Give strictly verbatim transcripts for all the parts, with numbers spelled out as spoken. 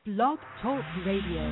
Blog Talk Radio.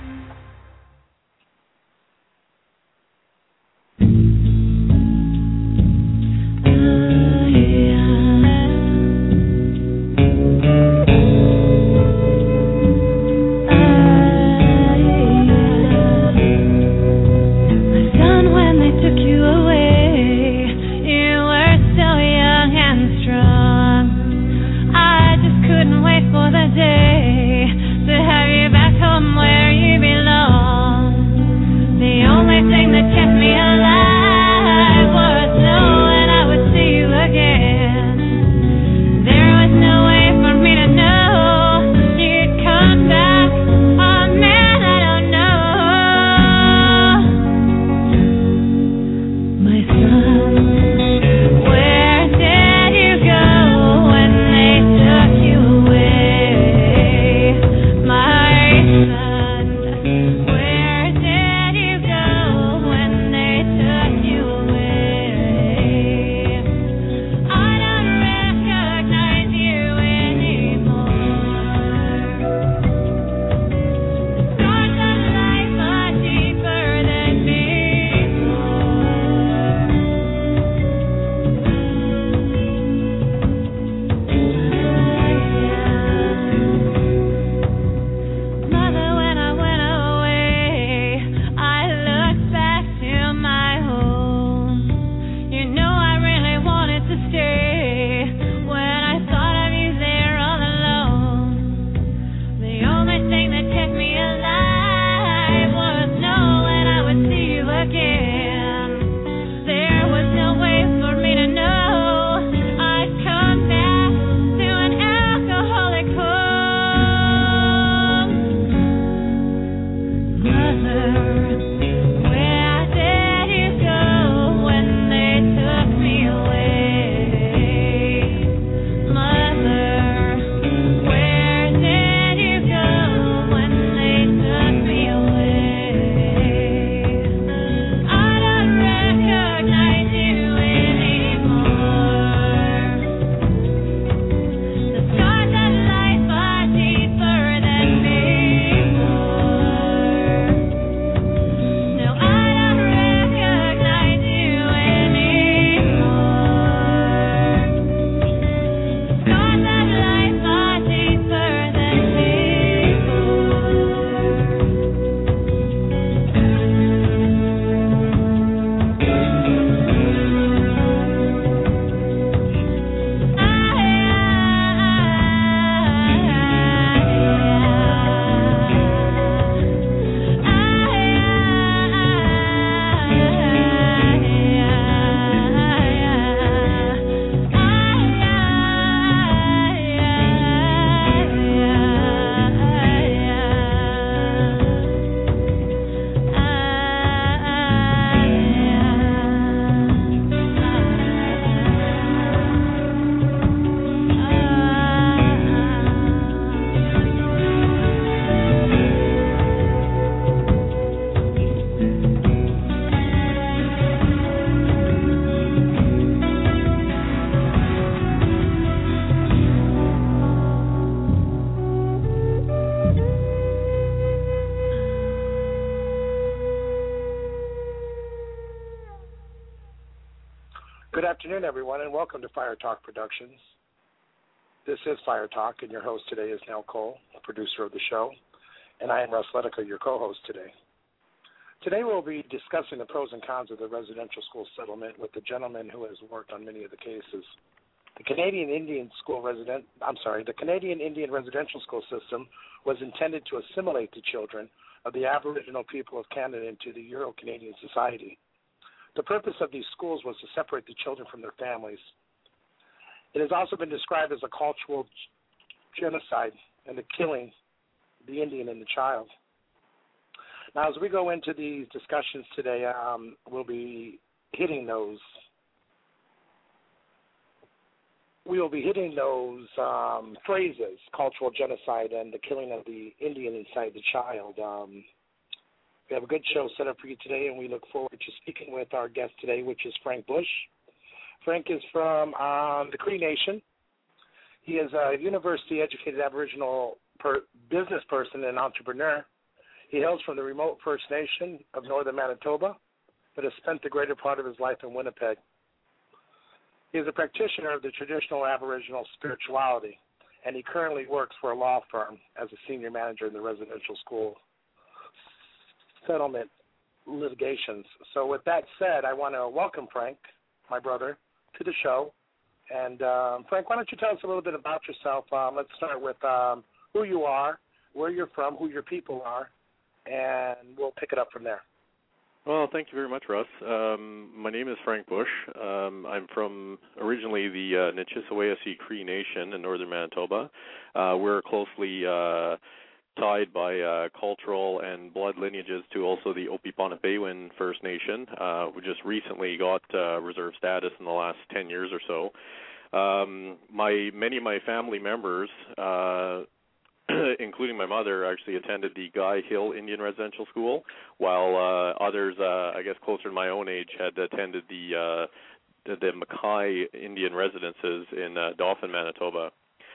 Good afternoon, everyone, and welcome to Fire Talk Productions. This is Fire Talk, and your host today is Nell Cole, the producer of the show, and I am Russ Ledica, your co-host today. Today we'll be discussing the pros and cons of the residential school settlement with the gentleman who has worked on many of the cases. The Canadian Indian School resident, I'm sorry, the Canadian Indian residential school system was intended to assimilate the children of the Aboriginal people of Canada into the Euro-Canadian society. The purpose of these schools was to separate the children from their families. It has also been described as a cultural genocide and the killing of the Indian and the child. Now, as we go into these discussions today, um, we'll be hitting those. We will be hitting those um, phrases, cultural genocide and the killing of the Indian inside the child. Um, We have a good show set up for you today, and we look forward to speaking with our guest today, which is Frank Bush. Frank is from um, the Cree Nation. He is a university-educated Aboriginal per- business person and entrepreneur. He hails from the remote First Nation of northern Manitoba, but has spent the greater part of his life in Winnipeg. He is a practitioner of the traditional Aboriginal spirituality, and he currently works for a law firm as a senior manager in the residential school settlement litigations. So with that said, I want to welcome Frank, my brother, to the show. And um, Frank, why don't you tell us a little bit about yourself? Um, let's start with um, who you are, where you're from, who your people are, and we'll pick it up from there. Well, thank you very much, Russ. Um, my name is Frank Bush. Um, I'm from originally the uh, Nichissawayasi Cree Nation in northern Manitoba. Uh, we're closely uh, tied by uh, cultural and blood lineages to also the Opi-Panapeewin First Nation, uh, who just recently got uh, reserve status in the last ten years or so. Um, my many of my family members, uh, including my mother, actually attended the Guy Hill Indian Residential School, while uh, others, uh, I guess closer to my own age, had attended the uh, the, the Mackay Indian Residences in uh, Dauphin, Manitoba.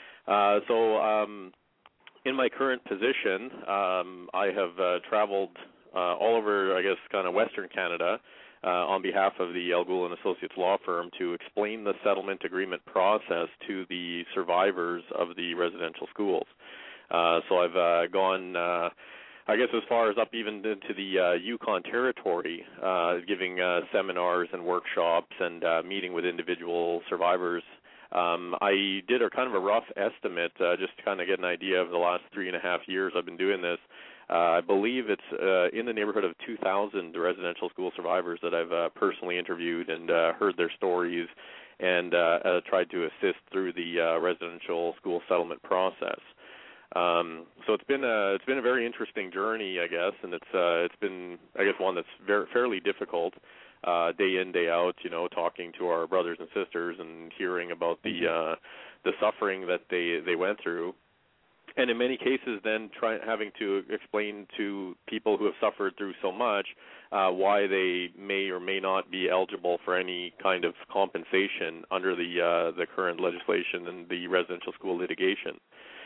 Uh, so um, in my current position, um, I have uh, traveled uh, all over, I guess, kind of Western Canada uh, on behalf of the Elgoul and Associates law firm to explain the settlement agreement process to the survivors of the residential schools. Uh, so I've uh, gone, uh, I guess, as far as up even into the uh, Yukon Territory, uh, giving uh, seminars and workshops and uh, meeting with individual survivors. Um, I did a kind of a rough estimate uh, just to kind of get an idea of the last three and a half years I've been doing this. Uh, I believe it's uh, in the neighborhood of two thousand residential school survivors that I've uh, personally interviewed and uh, heard their stories and uh, uh, tried to assist through the uh, residential school settlement process. Um, so it's been a it's been a very interesting journey, I guess, and it's uh, it's been I guess one that's very fairly difficult, uh, day in day out. You know, talking to our brothers and sisters and hearing about the uh, the suffering that they they went through, and in many cases, then try, having to explain to people who have suffered through so much uh, why they may or may not be eligible for any kind of compensation under the uh, the current legislation and the residential school litigation.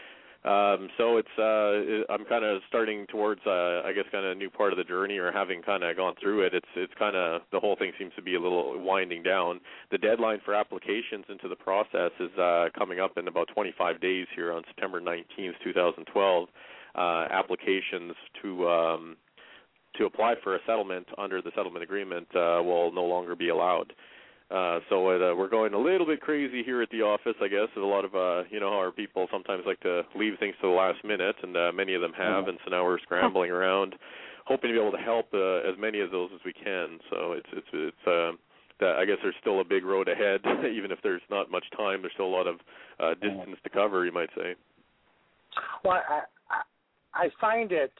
Um, so it's uh, I'm kind of starting towards uh, I guess kind of a new part of the journey, or having kind of gone through it. It's it's kind of the whole thing seems to be a little winding down. The deadline for applications into the process is uh, coming up in about twenty-five days here on September nineteenth, twenty twelve. Uh, applications to um, to apply for a settlement under the settlement agreement uh, will no longer be allowed. Uh, so it, uh, we're going a little bit crazy here at the office, I guess. A lot of, uh, you know, our people sometimes like to leave things to the last minute, and uh, many of them have, and so now we're scrambling around, hoping to be able to help uh, as many of those as we can. So it's, it's, it's uh, that I guess there's still a big road ahead, even if there's not much time. There's still a lot of uh, distance to cover, you might say. Well, I, I, I find it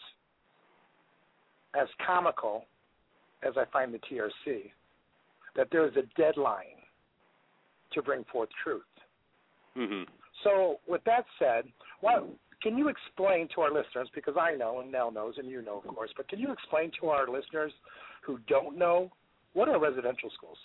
as comical as I find the T R C, that there is a deadline to bring forth truth. Mm-hmm. So with that said, what, can you explain to our listeners, because I know and Nell knows and you know, of course, but can you explain to our listeners who don't know, what are residential schools?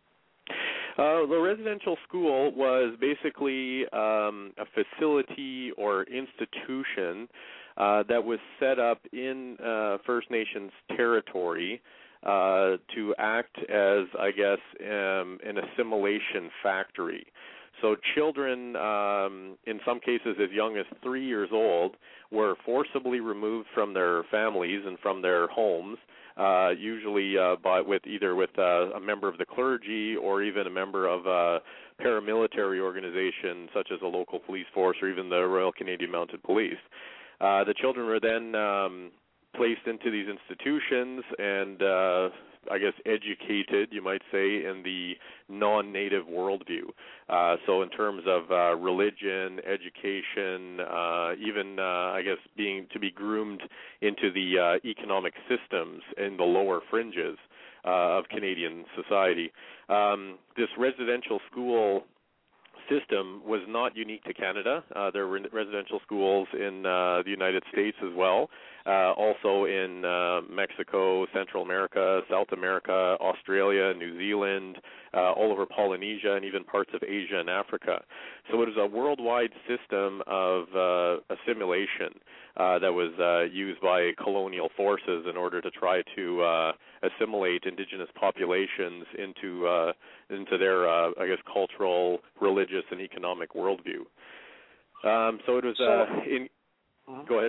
Uh, the residential school was basically um, a facility or institution uh, that was set up in uh, First Nations territory Uh, to act as, I guess, um, an assimilation factory. So children, um, in some cases as young as three years old, were forcibly removed from their families and from their homes, uh, usually uh, by, with either with uh, a member of the clergy or even a member of a paramilitary organization such as a local police force or even the Royal Canadian Mounted Police. Uh, the children were then um, placed into these institutions and, uh, I guess, educated, you might say, in the non-native worldview. Uh, so in terms of uh, religion, education, uh, even, uh, I guess, being to be groomed into the uh, economic systems in the lower fringes uh, of Canadian society. Um, this residential school system was not unique to Canada. Uh, there were residential schools in uh, the United States as well, uh, also in uh, Mexico, Central America, South America, Australia, New Zealand, uh, all over Polynesia, and even parts of Asia and Africa. So it was a worldwide system of uh, assimilation uh, that was uh, used by colonial forces in order to try to uh, assimilate indigenous populations into uh, into their, uh, I guess, cultural, religious, and economic worldview. Um, so it was. Uh, so, in, uh-huh. Go ahead.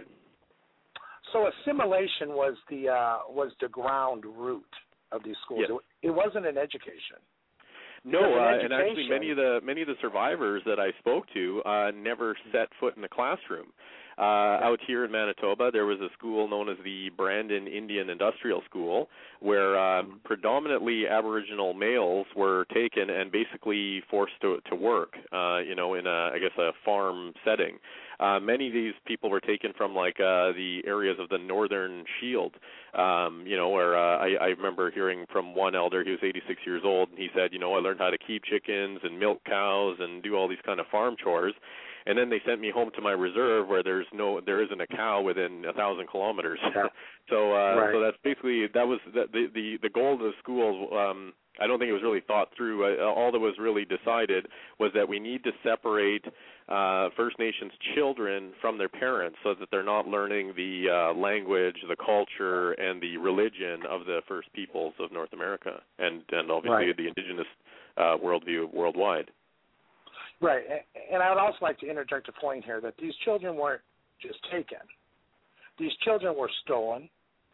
So assimilation was the uh, was the ground root of these schools. Yes. It, it wasn't an education. No, uh, and actually many of the many of the survivors that I spoke to uh, never set foot in a classroom. Uh, out here in Manitoba, there was a school known as the Brandon Indian Industrial School, where uh, predominantly Aboriginal males were taken and basically forced to, to work, uh, you know, in a, I guess, a farm setting. Uh, many of these people were taken from, like, uh, the areas of the Northern Shield, um, you know, where uh, I, I remember hearing from one elder, he was eighty-six years old, and he said, you know, I learned how to keep chickens and milk cows and do all these kind of farm chores. And then they sent me home to my reserve where there's no, there isn't a cow within a thousand kilometers. Yeah. so, uh, right. so that's basically that was the the the goal of the school. Um, I don't think it was really thought through. Uh, all that was really decided was that we need to separate uh, First Nations children from their parents so that they're not learning the uh, language, the culture, and the religion of the First Peoples of North America, and and obviously right. the Indigenous uh, worldview worldwide. Right, and I would also like to interject a point here that these children weren't just taken. These children were stolen,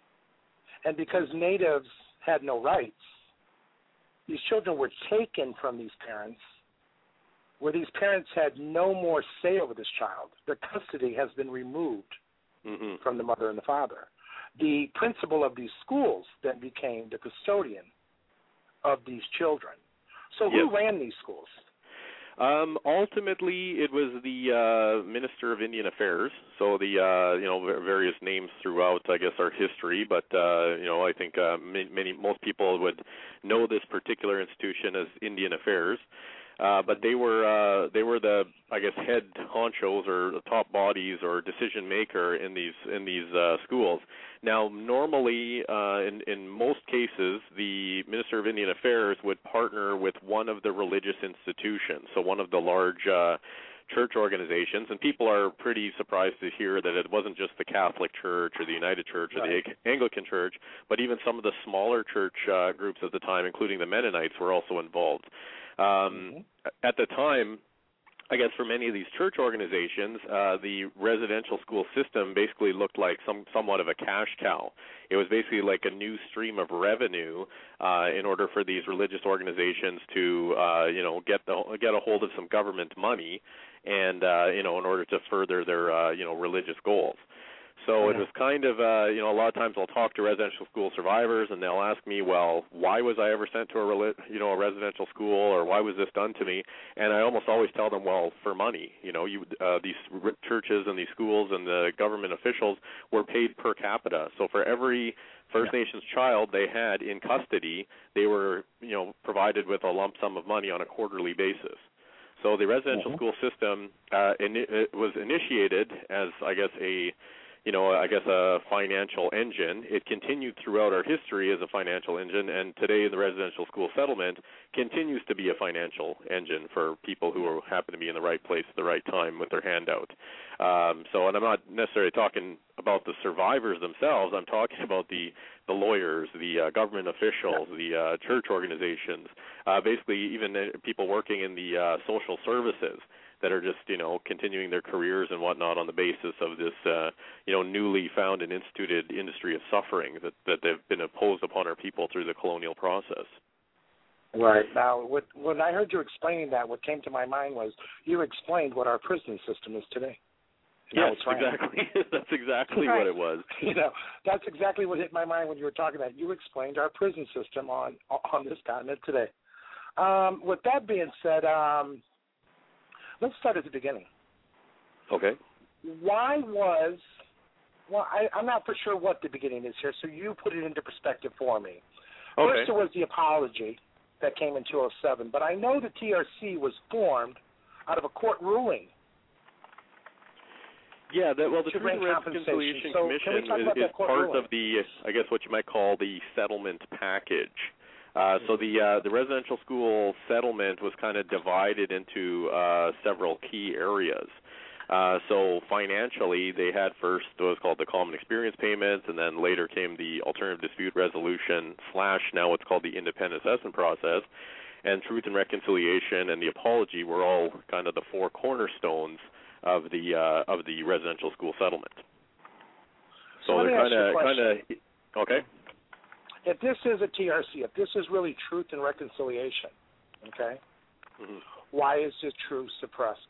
and because natives had no rights, these children were taken from these parents, where these parents had no more say over this child. Their custody has been removed mm-hmm. from the mother and the father. The principal of these schools then became the custodian of these children. So who yes. ran these schools? Um, ultimately, it was the uh, Minister of Indian Affairs. So the uh, you know various names throughout, I guess, our history. But uh, you know, I think uh, many, many most people would know this particular institution as Indian Affairs. Uh, but they were uh, they were the I guess head honchos or the top bodies or decision maker in these in these uh, schools. Now, normally, uh, in in most cases, the Minister of Indian Affairs would partner with one of the religious institutions, so one of the large uh, church organizations. And people are pretty surprised to hear that it wasn't just the Catholic Church or the United Church or right. the Anglican Church, but even some of the smaller church uh, groups at the time, including the Mennonites, were also involved. Um, mm-hmm. At the time, I guess for many of these church organizations, uh, the residential school system basically looked like some somewhat of a cash cow. It was basically like a new stream of revenue uh, in order for these religious organizations to, uh, you know, get the get a hold of some government money, and uh, you know, in order to further their, uh, you know, religious goals. So it was kind of, uh, you know, a lot of times I'll talk to residential school survivors, and they'll ask me, well, why was I ever sent to a, reli- you know, a residential school, or why was this done to me? And I almost always tell them, well, for money. You know, you uh, these churches and these schools and the government officials were paid per capita. So for every First yeah. Nations child they had in custody, they were, you know, provided with a lump sum of money on a quarterly basis. So the residential mm-hmm. school system uh, in, it was initiated as, I guess, a you know, I guess a financial engine. It continued throughout our history as a financial engine, and today the residential school settlement continues to be a financial engine for people who are, happen to be in the right place at the right time with their hand out. Um, so, and I'm not necessarily talking about the survivors themselves. I'm talking about the, the lawyers, the uh, government officials, the uh, church organizations, uh, basically even uh, people working in the uh, social services that are just, you know, continuing their careers and whatnot on the basis of this, uh, you know, newly found and instituted industry of suffering that, that they've been imposed upon our people through the colonial process. Right. Now, what, when I heard you explaining that, what came to my mind was you explained what our prison system is today. Yes, exactly. That's exactly right. what it was. You know, that's exactly what hit my mind when you were talking about it. You explained our prison system on on this continent today. Um, with that being said, um, let's start at the beginning. Okay. Why was, well, I, I'm not for sure what the beginning is here, so you put it into perspective for me. Okay. First, there was the apology that came in two oh seven, but I know the T R C was formed out of a court ruling. Yeah, that, well, the to Truth and bring Reconciliation compensation. So Commission can we talk is, about is that court part ruling? of the, I guess, what you might call the settlement package. Uh, so the uh, the residential school settlement was kind of divided into uh, several key areas. Uh, so financially, they had first what was called the common experience payments, and then later came the alternative dispute resolution slash now what's called the independent assessment process. And Truth and Reconciliation and the apology were all kind of the four cornerstones of the uh, of the residential school settlement. So, so they're kind of kind of okay. If this is a T R C, if this is really Truth and Reconciliation, okay, mm-hmm. why is this truth suppressed?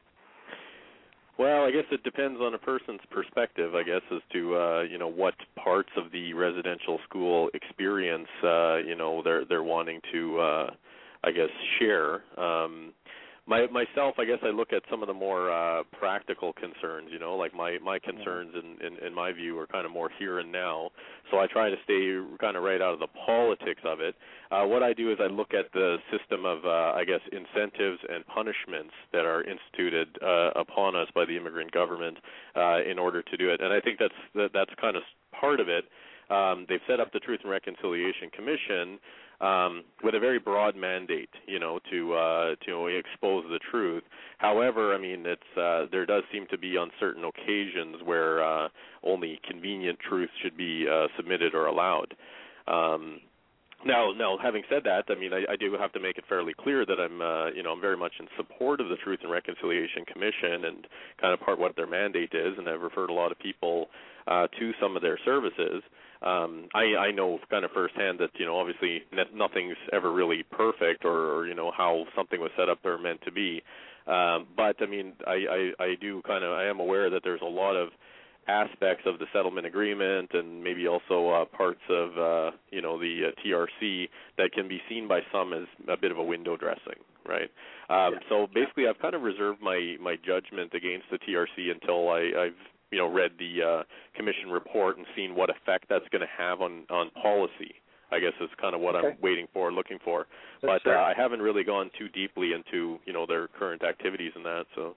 Well, I guess it depends on a person's perspective, I guess, as to uh, you know what parts of the residential school experience uh, you know they're they're wanting to uh, I guess share. Um, My, myself, I guess I look at some of the more uh, practical concerns, you know, like my, my concerns in, in, in my view are kind of more here and now, so I try to stay kind of right out of the politics of it. Uh, what I do is I look at the system of, uh, I guess, incentives and punishments that are instituted uh, upon us by the immigrant government uh, in order to do it, and I think that's, that, that's kind of part of it. Um, they've set up the Truth and Reconciliation Commission Um, with a very broad mandate, you know, to uh, to expose the truth. However, I mean, it's uh, there does seem to be on certain occasions where uh, only convenient truth should be uh, submitted or allowed. Um, now, now, having said that, I mean, I, I do have to make it fairly clear that I'm, uh, you know, I'm very much in support of the Truth and Reconciliation Commission and kind of part what their mandate is, and I've referred a lot of people uh, to some of their services. Um, I, I know kind of firsthand that, you know, obviously nothing's ever really perfect or, or, you know, how something was set up or meant to be. Um, but, I mean, I, I, I do kind of, I am aware that there's a lot of aspects of the settlement agreement and maybe also uh, parts of, uh, you know, the uh, T R C that can be seen by some as a bit of a window dressing, right? Um, yeah. So basically I've kind of reserved my, my judgment against the T R C until I, I've, you know, read the uh, commission report and seen what effect that's going to have on, on policy, I guess is kind of what okay. I'm waiting for, looking for. That's but uh, I haven't really gone too deeply into, you know, their current activities and that, so.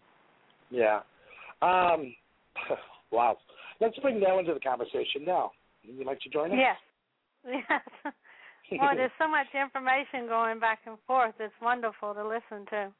Yeah. Um, wow. Let's bring Nell into the conversation now. Would you like to join us? Yes. Yes. Well, there's so much information going back and forth. It's wonderful to listen to.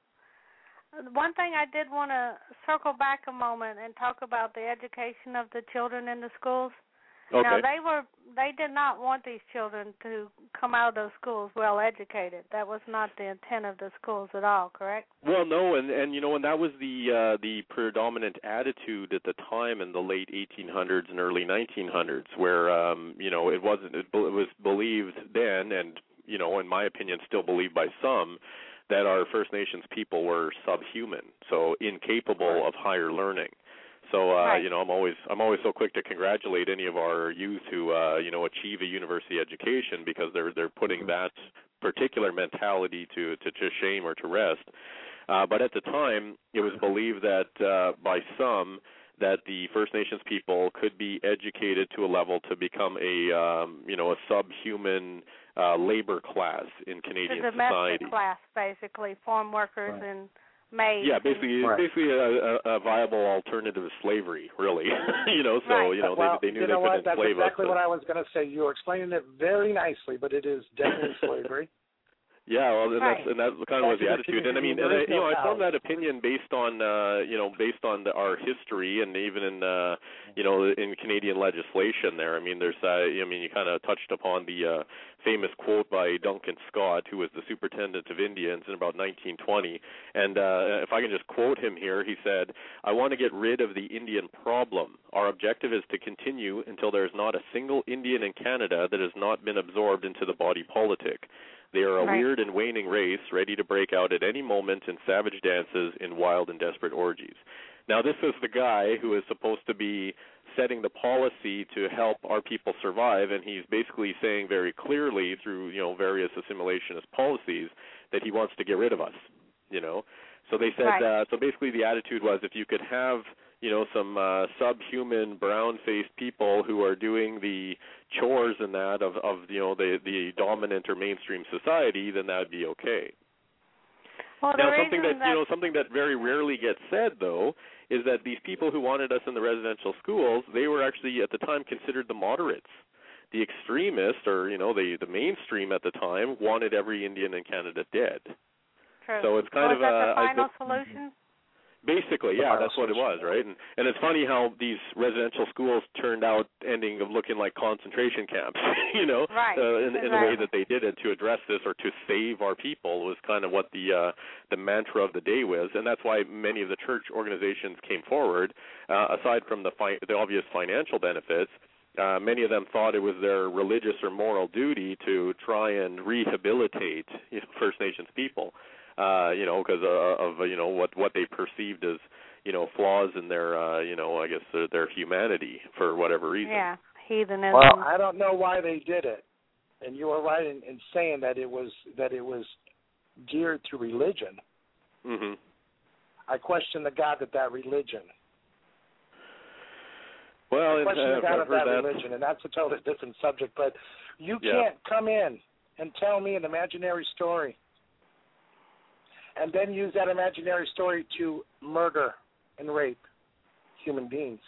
One thing I did want to circle back a moment and talk about the education of the children in the schools. Okay. Now, they were they did not want these children to come out of those schools well educated. That was not the intent of the schools at all, correct? Well, no, and, and you know, and that was the uh, the predominant attitude at the time in the late eighteen hundreds and early nineteen hundreds, where um, you know it wasn't it was believed then, and you know, in my opinion, still believed by some, that our First Nations people were subhuman, so incapable right. of higher learning. So, uh, right. you know, I'm always I'm always so quick to congratulate any of our youth who, uh, you know, achieve a university education because they're they're putting mm-hmm. that particular mentality to, to, to shame or to rest. Uh, but at the time, it was believed that uh, by some that the First Nations people could be educated to a level to become a, um, you know, a subhuman uh, labor class in Canadian the domestic society. Class, basically, farm workers right. and maids. Yeah, basically, right. basically a, a, a viable alternative to slavery, really. you know, so right. you know well, they, they knew you they know couldn't what? That's enslave exactly us. what I was going to say. You were explaining it very nicely, but it is definitely slavery. Yeah, well, and right. that's and that kind of was the attitude. And I mean, and I, you know, I formed that opinion based on, uh, you know, based on the, our history and even in, uh, you know, in Canadian legislation. There, I mean, there's, uh, I mean, you kind of touched upon the uh, famous quote by Duncan Scott, who was the superintendent of Indians in about nineteen twenty. And uh, if I can just quote him here, he said, "I want to get rid of the Indian problem. Our objective is to continue until there is not a single Indian in Canada that has not been absorbed into the body politic. They are a right. weird and waning race, ready to break out at any moment in savage dances in wild and desperate orgies." Now, this is the guy who is supposed to be setting the policy to help our people survive, and he's basically saying very clearly through, you know, various assimilationist policies that he wants to get rid of us, you know. So they said, right. uh, so basically the attitude was if you could have, you know, some uh, subhuman, brown-faced people who are doing the chores and that of, of you know, the, the dominant or mainstream society, then that would be okay. Well, now, something that, that you know, something that very rarely gets said, though, is that these people who wanted us in the residential schools, they were actually at the time considered the moderates. The extremists, or, you know, the the mainstream at the time, wanted every Indian in Canada dead. True. So it's kind well, of is that a the final I, solution? Basically, yeah, that's what it was, right? And and it's funny how these residential schools turned out ending up looking like concentration camps, you know, right. uh, in, exactly. in the way that they did it to address this or to save our people was kind of what the uh, the mantra of the day was, and that's why many of the church organizations came forward. Uh, aside from the fi- the obvious financial benefits, uh, many of them thought it was their religious or moral duty to try and rehabilitate, you know, First Nations people. Uh, you know, because uh, of, you know, what, what they perceived as, you know, flaws in their, uh, you know, I guess their, their humanity for whatever reason. Yeah, heathenism. Well, I don't know why they did it, and you were right in, in saying that it was that it was geared to religion. Mm-hmm. I question the God of that religion. Well, I question and, uh, the God I've of that, heard that religion, and that's a totally different subject. But you yeah. can't come in and tell me an imaginary story and then use that imaginary story to murder and rape human beings.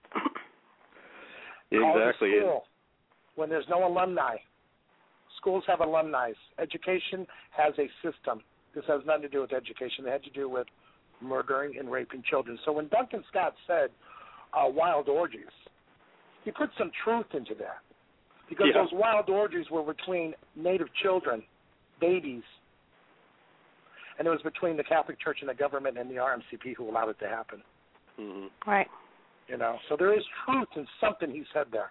Exactly. School, when there's no alumni. Schools have alumni. Education has a system. This has nothing to do with education. It had to do with murdering and raping children. So when Duncan Scott said uh, wild orgies, he put some truth into that. Because yeah. those wild orgies were between Native children, babies, and it was between the Catholic Church and the government and the R M C P who allowed it to happen. Mm-hmm. Right. You know, so there is truth in something he said there.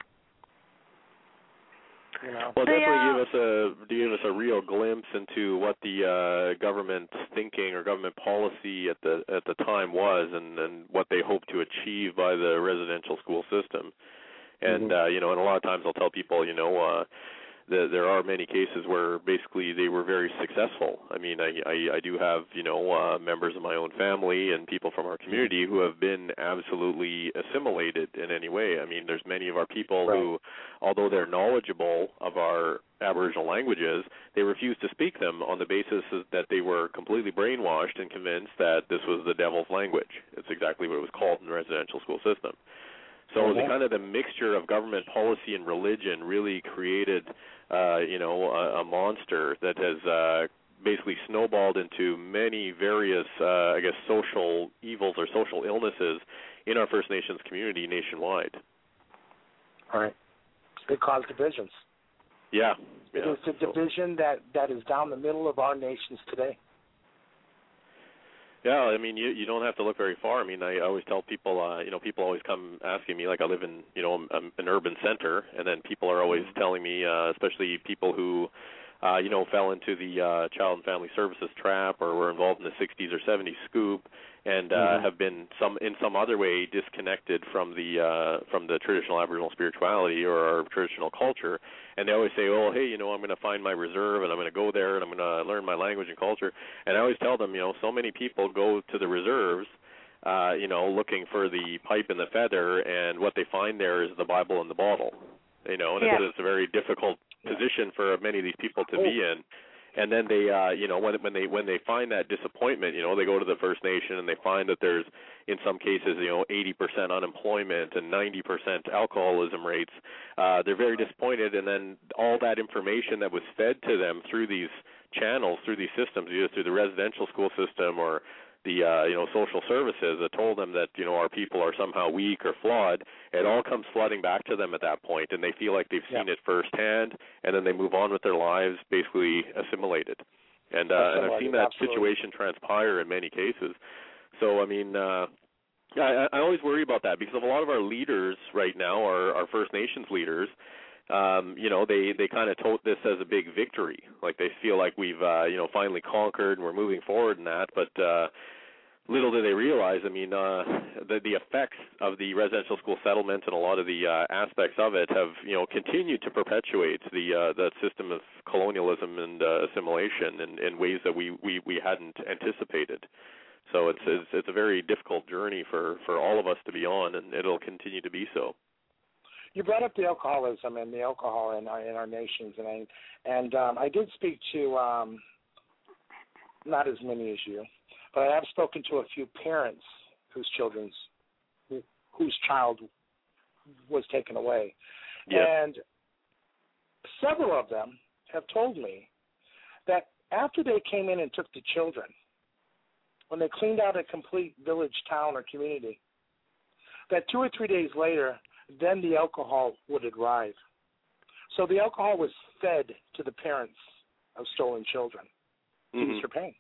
You know. Well, definitely uh, give us a give us a real glimpse into what the uh, government thinking or government policy at the at the time was, and, and what they hope to achieve by the residential school system. And mm-hmm. uh, you know, and a lot of times I'll tell people, you know, uh, the, there are many cases where basically they were very successful. I mean, I, I, I do have, you know, uh, members of my own family and people from our community who have been absolutely assimilated in any way. I mean, there's many of our people right. who, although they're knowledgeable of our Aboriginal languages, they refuse to speak them on the basis that they were completely brainwashed and convinced that this was the devil's language. It's exactly what it was called in the residential school system. So mm-hmm. the kind of the mixture of government policy and religion really created, uh, you know, a, a monster that has uh, basically snowballed into many various, uh, I guess, social evils or social illnesses in our First Nations community nationwide. All right. It caused divisions. Yeah. It yeah. is the division that, that is down the middle of our nations today. Yeah, I mean, you you don't have to look very far. I mean, I always tell people, uh, you know, people always come asking me, like I live in, you know, a, an urban center, and then people are always telling me, uh, especially people who, uh, you know, fell into the uh, Child and Family Services trap or were involved in the sixties or seventies scoop, and uh, mm-hmm. have been some in some other way disconnected from the uh, from the traditional Aboriginal spirituality or our traditional culture. And they always say, oh, hey, you know, I'm going to find my reserve and I'm going to go there and I'm going to learn my language and culture. And I always tell them, you know, so many people go to the reserves, uh, you know, looking for the pipe and the feather, and what they find there is the Bible and the bottle, you know, and yeah. it's, it's a very difficult position for many of these people to be in. And then they, uh, you know, when when they when they find that disappointment, you know, they go to the First Nation and they find that there's, in some cases, you know, eighty percent unemployment and ninety percent alcoholism rates. Uh, they're very disappointed, and then all that information that was fed to them through these channels, through these systems, either through the residential school system or the, uh, you know, social services that told them that, you know, our people are somehow weak or flawed, it all comes flooding back to them at that point, and they feel like they've seen yeah. it firsthand, and then they move on with their lives basically assimilated. And, uh, and I've seen that absolutely. situation transpire in many cases. So, I mean, uh, I, I always worry about that because a lot of our leaders right now are, are First Nations leaders. Um, you know, they, they kind of tote this as a big victory. Like they feel like we've, uh, you know, finally conquered and we're moving forward in that. But uh, little do they realize, I mean, uh, the, the effects of the residential school settlement and a lot of the uh, aspects of it have, you know, continued to perpetuate the uh, that system of colonialism and uh, assimilation in, in ways that we, we, we hadn't anticipated. So it's, it's it's a very difficult journey for, for all of us to be on, and it'll continue to be so. You brought up the alcoholism and the alcohol in our, in our nations, and I and um, I did speak to um, not as many as you, but I have spoken to a few parents whose children's whose child was taken away, Yep. and several of them have told me that after they came in and took the children, when they cleaned out a complete village, town, or community, that two or three days later, then the alcohol would arrive. So the alcohol was fed to the parents of stolen children to Mm-hmm. ease their pain.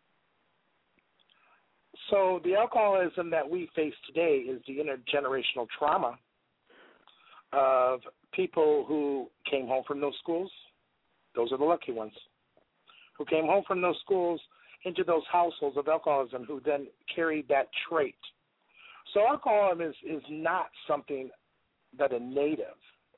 So the alcoholism that we face today is the intergenerational trauma of people who came home from those schools. Those are the lucky ones. Who came home from those schools into those households of alcoholism who then carried that trait. So alcoholism is, is not something that a native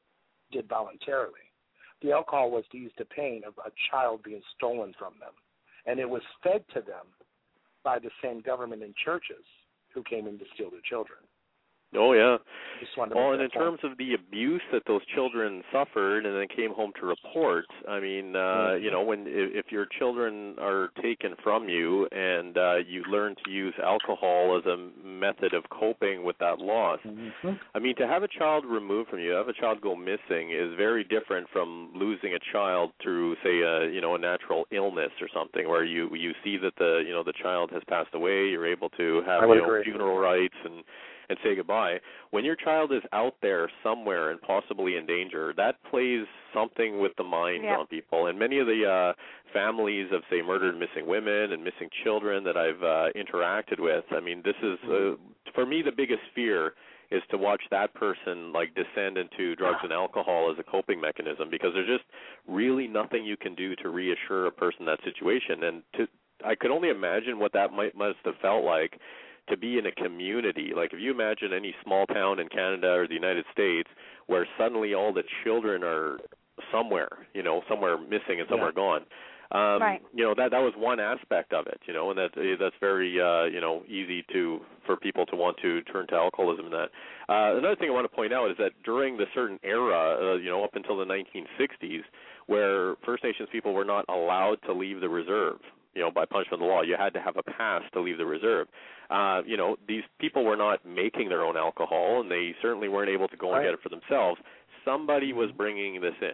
did voluntarily. The alcohol was to ease the pain of a child being stolen from them. And it was fed to them by the same government and churches who came in to steal their children. Oh, yeah. Just wanted to Well, make and in that point. terms of the abuse that those children suffered and then came home to report, I mean, uh, Mhm. you know, when if your children are taken from you and uh, you learn to use alcohol as a method of coping with that loss, Mhm. I mean, to have a child removed from you, have a child go missing is very different from losing a child through, say, a you know a natural illness or something, where you you see that the you know the child has passed away, you're able to have I would you know agree. funeral rites and and say goodbye. When your child is out there somewhere and possibly in danger, that plays something with the mind Yeah. on people. And many of the uh, families of, say, murdered and missing women and missing children that I've uh, interacted with, I mean, this is, uh, for me, the biggest fear is to watch that person, like, descend into drugs and alcohol as a coping mechanism, because there's just really nothing you can do to reassure a person in that situation. And to, I could only imagine what that might must have felt like to be in a community. Like if you imagine any small town in Canada or the United States where suddenly all the children are somewhere, you know, somewhere missing and somewhere Yeah. gone. Um, Right. You know, that that was one aspect of it, you know, and that that's very, uh, you know, easy to for people to want to turn to alcoholism and that. Uh, another thing I want to point out is that during the certain era, uh, you know, up until the nineteen sixties, where First Nations people were not allowed to leave the reserve, you know, by punishment of the law. You had to have a pass to leave the reserve. Uh, you know, these people were not making their own alcohol, and they certainly weren't able to go and Right. get it for themselves. Somebody was bringing this in.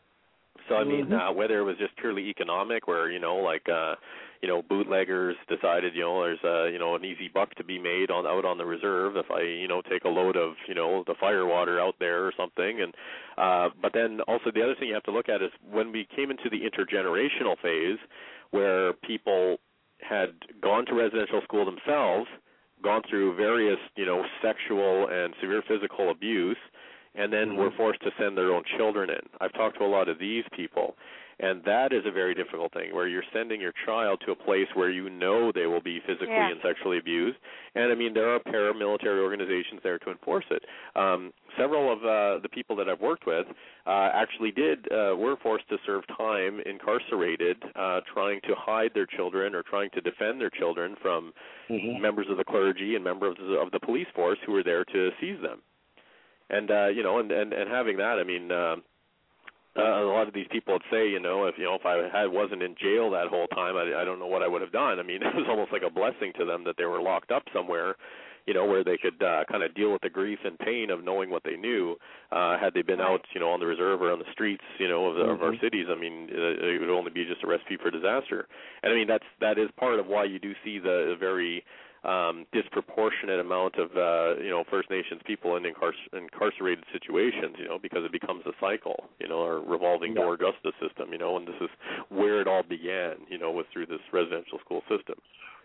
So, I mean, Mhm. uh, whether it was just purely economic, where, you know, like, uh, you know, bootleggers decided, you know, there's, uh, you know, an easy buck to be made on out on the reserve if I, you know, take a load of, you know, the firewater out there or something. And uh, but then also the other thing you have to look at is when we came into the intergenerational phase, where people had gone to residential school themselves, gone through various, you know, sexual and severe physical abuse, and then Mhm. were forced to send their own children in. I've talked to a lot of these people, and that is a very difficult thing, where you're sending your child to a place where you know they will be physically Yeah. and sexually abused. And, I mean, there are paramilitary organizations there to enforce it. Um, several of uh, the people that I've worked with uh, actually did, uh, were forced to serve time incarcerated, uh, trying to hide their children or trying to defend their children from Mhm. members of the clergy and members of the, of the police force who were there to seize them. And, uh, you know, and, and, and having that, I mean, uh, uh, a lot of these people would say, you know, if, you know, if I had, wasn't in jail that whole time, I, I don't know what I would have done. I mean, it was almost like a blessing to them that they were locked up somewhere, you know, where they could uh, kind of deal with the grief and pain of knowing what they knew. Uh, had they been Right. out, you know, on the reserve or on the streets, you know, of, the, of our Mhm. cities, I mean, it, it would only be just a recipe for disaster. And, I mean, that's that is part of why you do see the very um, disproportionate amount of, uh, you know, First Nations people in incar- incarcerated situations, you know, because it becomes a cycle, you know, a revolving Yeah. door justice system, you know, and this is where it all began, you know, was through this residential school system.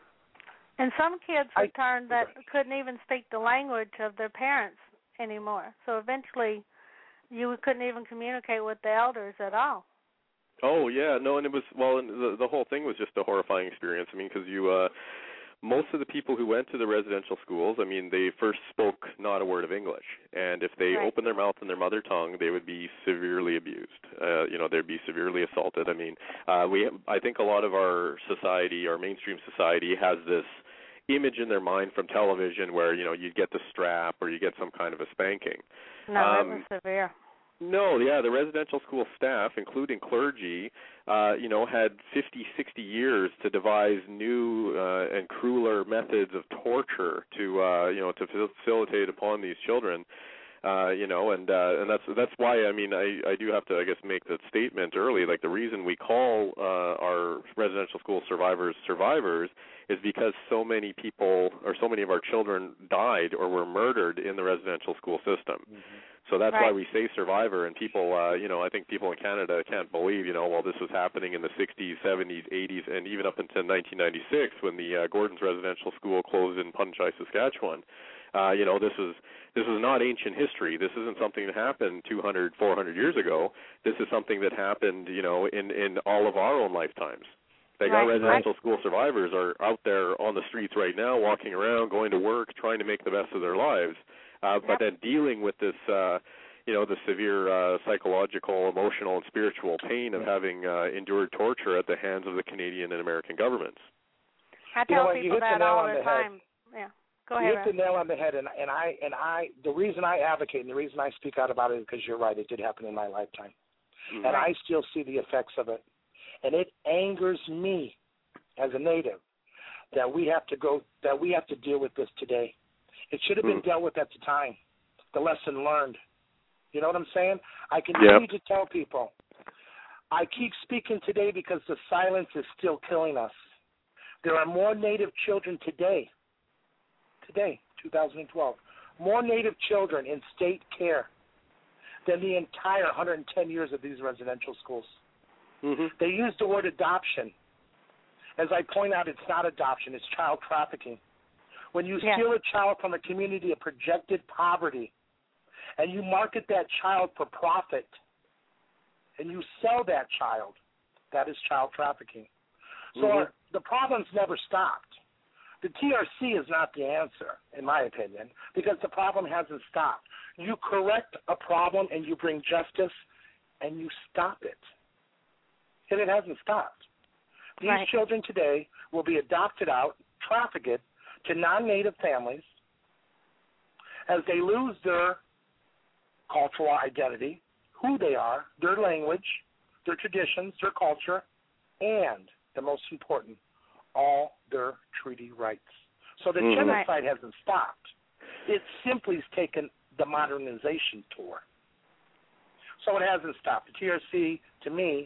And some kids I- returned that couldn't even speak the language of their parents anymore. So eventually, you couldn't even communicate with the elders at all. Oh yeah, no, and it was well, and the the whole thing was just a horrifying experience. I mean, because you, uh, most of the people who went to the residential schools, I mean, they first spoke not a word of English, and if they Right. opened their mouth in their mother tongue, they would be severely abused. Uh, you know, they'd be severely assaulted. I mean, uh, we, I think a lot of our society, our mainstream society, has this image in their mind from television where, you know, you get the strap or you get some kind of a spanking. No, Um, that was severe. No, yeah, the residential school staff, including clergy, uh, you know, had fifty, sixty years to devise new uh, and crueler methods of torture to, uh, you know, to facilitate upon these children. Uh, you know, and uh, and that's that's why I mean I, I do have to I guess make that statement early. Like the reason we call uh, our residential school survivors survivors is because so many people or so many of our children died or were murdered in the residential school system. Mm-hmm. So that's right. why we say survivor. And people, uh, you know, I think people in Canada can't believe, you know, well, this was happening in the sixties, seventies, eighties, and even up until nineteen ninety-six when the uh, Gordon's Residential School closed in Punchai, Saskatchewan. Uh, you know, this was this was not ancient history. This isn't something that happened two hundred, four hundred years ago. This is something that happened, you know, in, in all of our own lifetimes. Like right, our residential right. school survivors are out there on the streets right now, walking around, going to work, trying to make the best of their lives. Uh, yep. But then dealing with this, uh, you know, the severe uh, psychological, emotional, and spiritual pain of having uh, endured torture at the hands of the Canadian and American governments. I you tell know, people that the all the the time. Yeah, go ahead. You hit the nail on the head, and, and I and I. The reason I advocate and the reason I speak out about it is because you're right. It did happen in my lifetime, mm-hmm. and I still see the effects of it, and it angers me as a native that we have to go that we have to deal with this today. It should have been mm. dealt with at the time, the lesson learned. You know what I'm saying? I continue yep. to tell people, I keep speaking today because the silence is still killing us. There are more Native children today, today, two thousand twelve, more Native children in state care than the entire one hundred ten years of these residential schools. Mm-hmm. They use the word adoption. As I point out, it's not adoption, it's child trafficking. When you yeah. steal a child from a community of projected poverty and you market that child for profit and you sell that child, that is child trafficking. So mm-hmm. our, the problem's never stopped. The T R C is not the answer, in my opinion, because the problem hasn't stopped. You correct a problem and you bring justice and you stop it. And it hasn't stopped. These right. children today will be adopted out, trafficked to non-Native families as they lose their cultural identity, who they are, their language, their traditions, their culture, and, the most important, all their treaty rights. So the mm-hmm. genocide hasn't stopped. It simply has taken the modernization tour. So it hasn't stopped. The T R C, to me,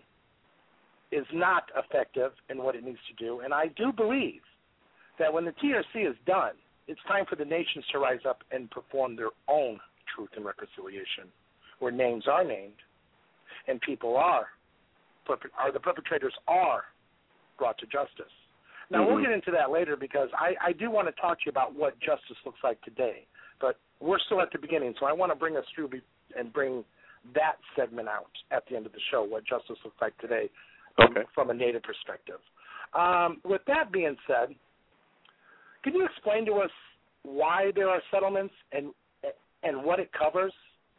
is not effective in what it needs to do, and I do believe that when the T R C is done, it's time for the nations to rise up and perform their own truth and reconciliation, where names are named and people are, are the perpetrators are brought to justice. Now, mm-hmm. we'll get into that later because I, I do want to talk to you about what justice looks like today, but we're still at the beginning, so I want to bring us through and bring that segment out at the end of the show, what justice looks like today okay. from a Native perspective. Um, with that being said, can you explain to us why there are settlements and and what it covers?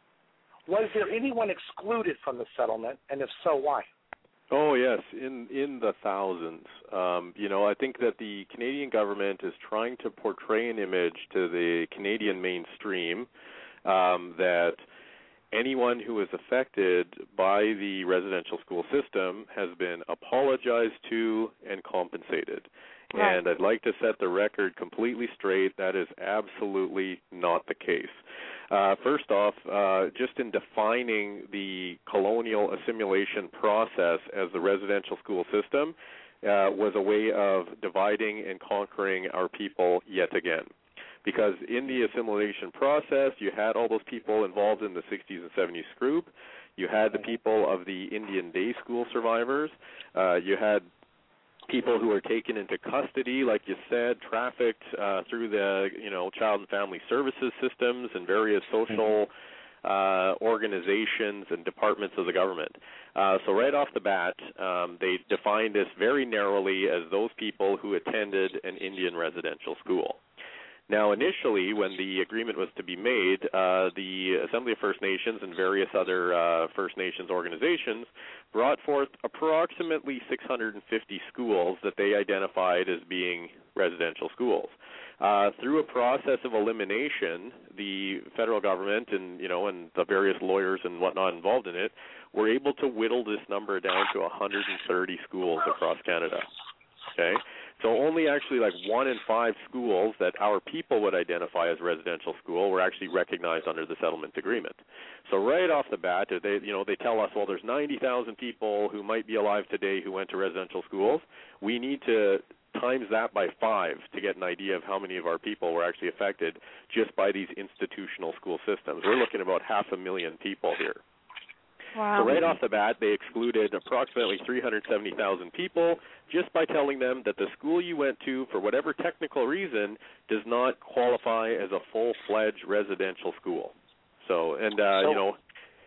Was there anyone excluded from the settlement, and if so, why? Oh, yes, in in the thousands. Um, you know, I think that the Canadian government is trying to portray an image to the Canadian mainstream um, that anyone who is affected by the residential school system has been apologized to and compensated. Right. And I'd like to set the record completely straight. That is absolutely not the case. Uh, first off, uh, just in defining the colonial assimilation process as the residential school system uh, was a way of dividing and conquering our people yet again. Because in the assimilation process, you had all those people involved in the sixties and seventies group. You had the people of the Indian Day School survivors. Uh, you had people who were taken into custody, like you said, trafficked uh, through the, you know, child and family services systems and various social uh, organizations and departments of the government. Uh, so right off the bat, um, they defined this very narrowly as those people who attended an Indian residential school. Now, initially, when the agreement was to be made, uh, the Assembly of First Nations and various other uh, First Nations organizations brought forth approximately six hundred fifty schools that they identified as being residential schools. Uh, through a process of elimination, the federal government and, you know, and the various lawyers and whatnot involved in it were able to whittle this number down to one hundred thirty schools across Canada. Okay? So only actually like one in five schools that our people would identify as residential school were actually recognized under the settlement agreement. So right off the bat, they, you know, they tell us, well, there's ninety thousand people who might be alive today who went to residential schools. We need to times that by five to get an idea of how many of our people were actually affected just by these institutional school systems. We're looking at about half a million people here. Wow. So right off the bat, they excluded approximately three hundred seventy thousand people just by telling them that the school you went to, for whatever technical reason, does not qualify as a full-fledged residential school. So, and, uh, so, you know...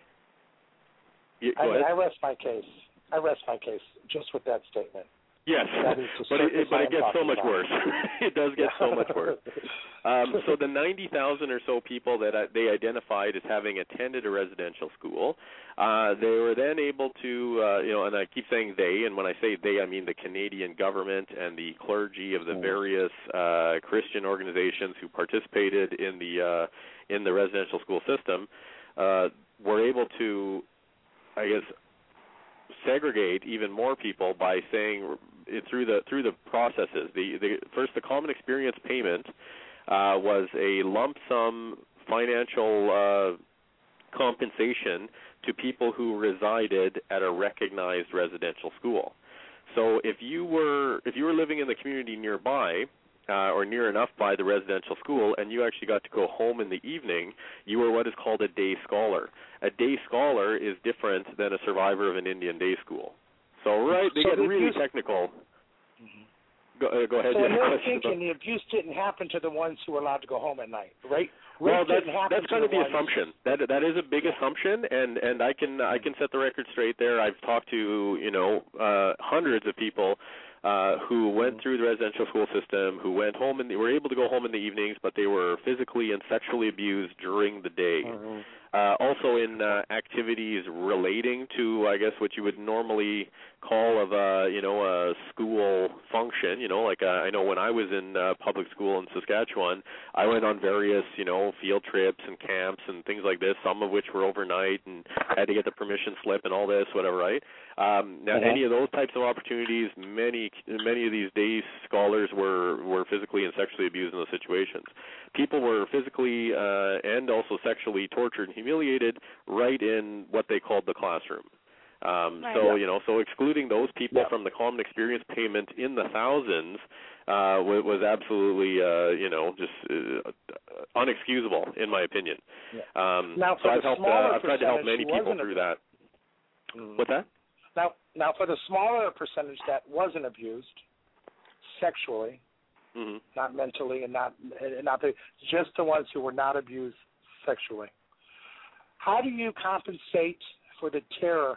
You, I, go ahead. I rest my case. I rest my case just with that statement. Yes, but it, but it gets so much worse. It does get so much worse. Um, so the ninety thousand or so people that uh, they identified as having attended a residential school, uh, they were then able to, uh, you know, and I keep saying they, and when I say they, I mean the Canadian government and the clergy of the various uh, Christian organizations who participated in the uh, in the residential school system, uh, were able to, I guess, segregate even more people by saying it through the through the processes. The, the first, the common experience payment uh, was a lump sum financial uh, compensation to people who resided at a recognized residential school. So if you were if you were living in the community nearby, Uh, or near enough by the residential school, and you actually got to go home in the evening, you were what is called a day scholar. A day scholar is different than a survivor of an Indian day school. So, right, they so get the really abuse, technical. Mm-hmm. Go, uh, go ahead. So in their about... thinking, the abuse didn't happen to the ones who were allowed to go home at night, right? Well, that's, that's kind of the ones... assumption. That that is a big yeah. assumption, and, and I can I can set the record straight there. I've talked to you know uh, hundreds of people uh, who went through the residential school system, who went home and they were able to go home in the evenings, but they were physically and sexually abused during the day. Mm-hmm. Uh, also in uh, activities relating to, I guess, what you would normally call of a, you know, a school function. You know, like uh, I know when I was in uh, public school in Saskatchewan, I went on various, you know, field trips and camps and things like this, some of which were overnight and had to get the permission slip and all this, whatever, right? Um, now, mm-hmm. any of those types of opportunities, many many of these day scholars were, were physically and sexually abused in those situations. People were physically uh, and also sexually tortured and humiliated right in what they called the classroom. Um, right. So, yeah. you know, so excluding those people yeah. from the common experience payment in the thousands uh, was, was absolutely, uh, you know, just uh, unexcusable, in my opinion. Yeah. Um, now, so I've helped. Uh, I've tried to help many people through abused. that. Mm. What's that? Now, now, for the smaller percentage that wasn't abused sexually, mm-hmm. not mentally, and not and not the, just the ones who were not abused sexually. How do you compensate for the terror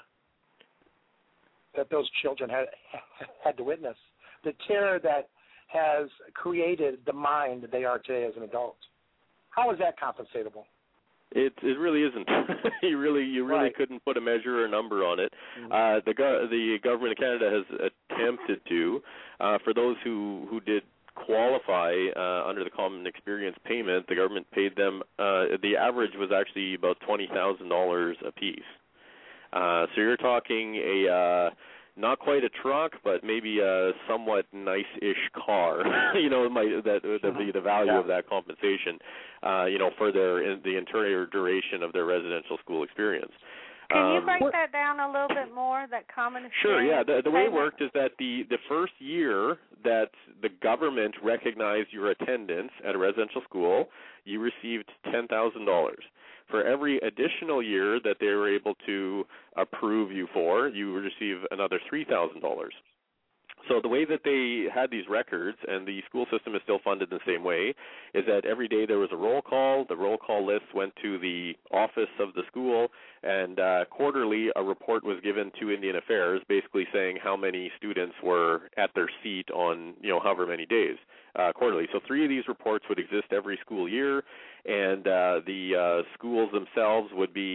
that those children had had to witness? The terror that has created the mind that they are today as an adult. How is that compensatable? It it really isn't. you really you really right. couldn't put a measure or a number on it. Mm-hmm. Uh, the go- the government of Canada has attempted to, uh, for those who, who did qualify uh, under the common experience payment, the government paid them. Uh, the average was actually about twenty thousand dollars a piece. Uh, so you're talking a uh, not quite a truck, but maybe a somewhat nice-ish car. you know, my, that that be the value yeah. of that compensation. Uh, you know, for their in the entire duration of their residential school experience. Can you um, break that down a little bit more? That common experience. Sure. Yeah. The, the way it payment? worked is that the the first year that the government recognized your attendance at a residential school, you received ten thousand dollars. For every additional year that they were able to approve you for, you receive another three thousand dollars. So the way that they had these records, and the school system is still funded the same way, is that every day there was a roll call. The roll call list went to the office of the school, and uh, quarterly a report was given to Indian Affairs basically saying how many students were at their seat on, you know, however many days uh, quarterly. So three of these reports would exist every school year, and uh, the uh, schools themselves would be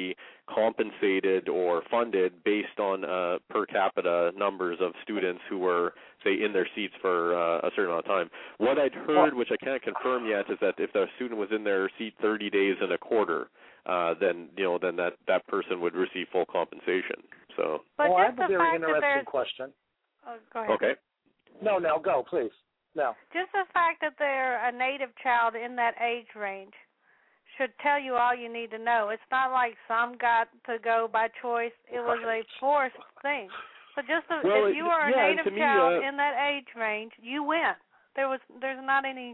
compensated or funded based on uh, per capita numbers of students who were, say, in their seats for uh, a certain amount of time. What I'd heard, which I can't confirm yet, is that if the student was in their seat thirty days and a quarter, uh, then you know, then that, that person would receive full compensation. So. But well, I just have a the very fact that interesting there's... question. Oh, go ahead. Okay. No, now go, please. No. Just the fact that they're a native child in that age range should tell you all you need to know. It's not like some got to go by choice. It was a forced thing. So just the, well, if you are a yeah, native me, child uh, in that age range, you win. There was there's not any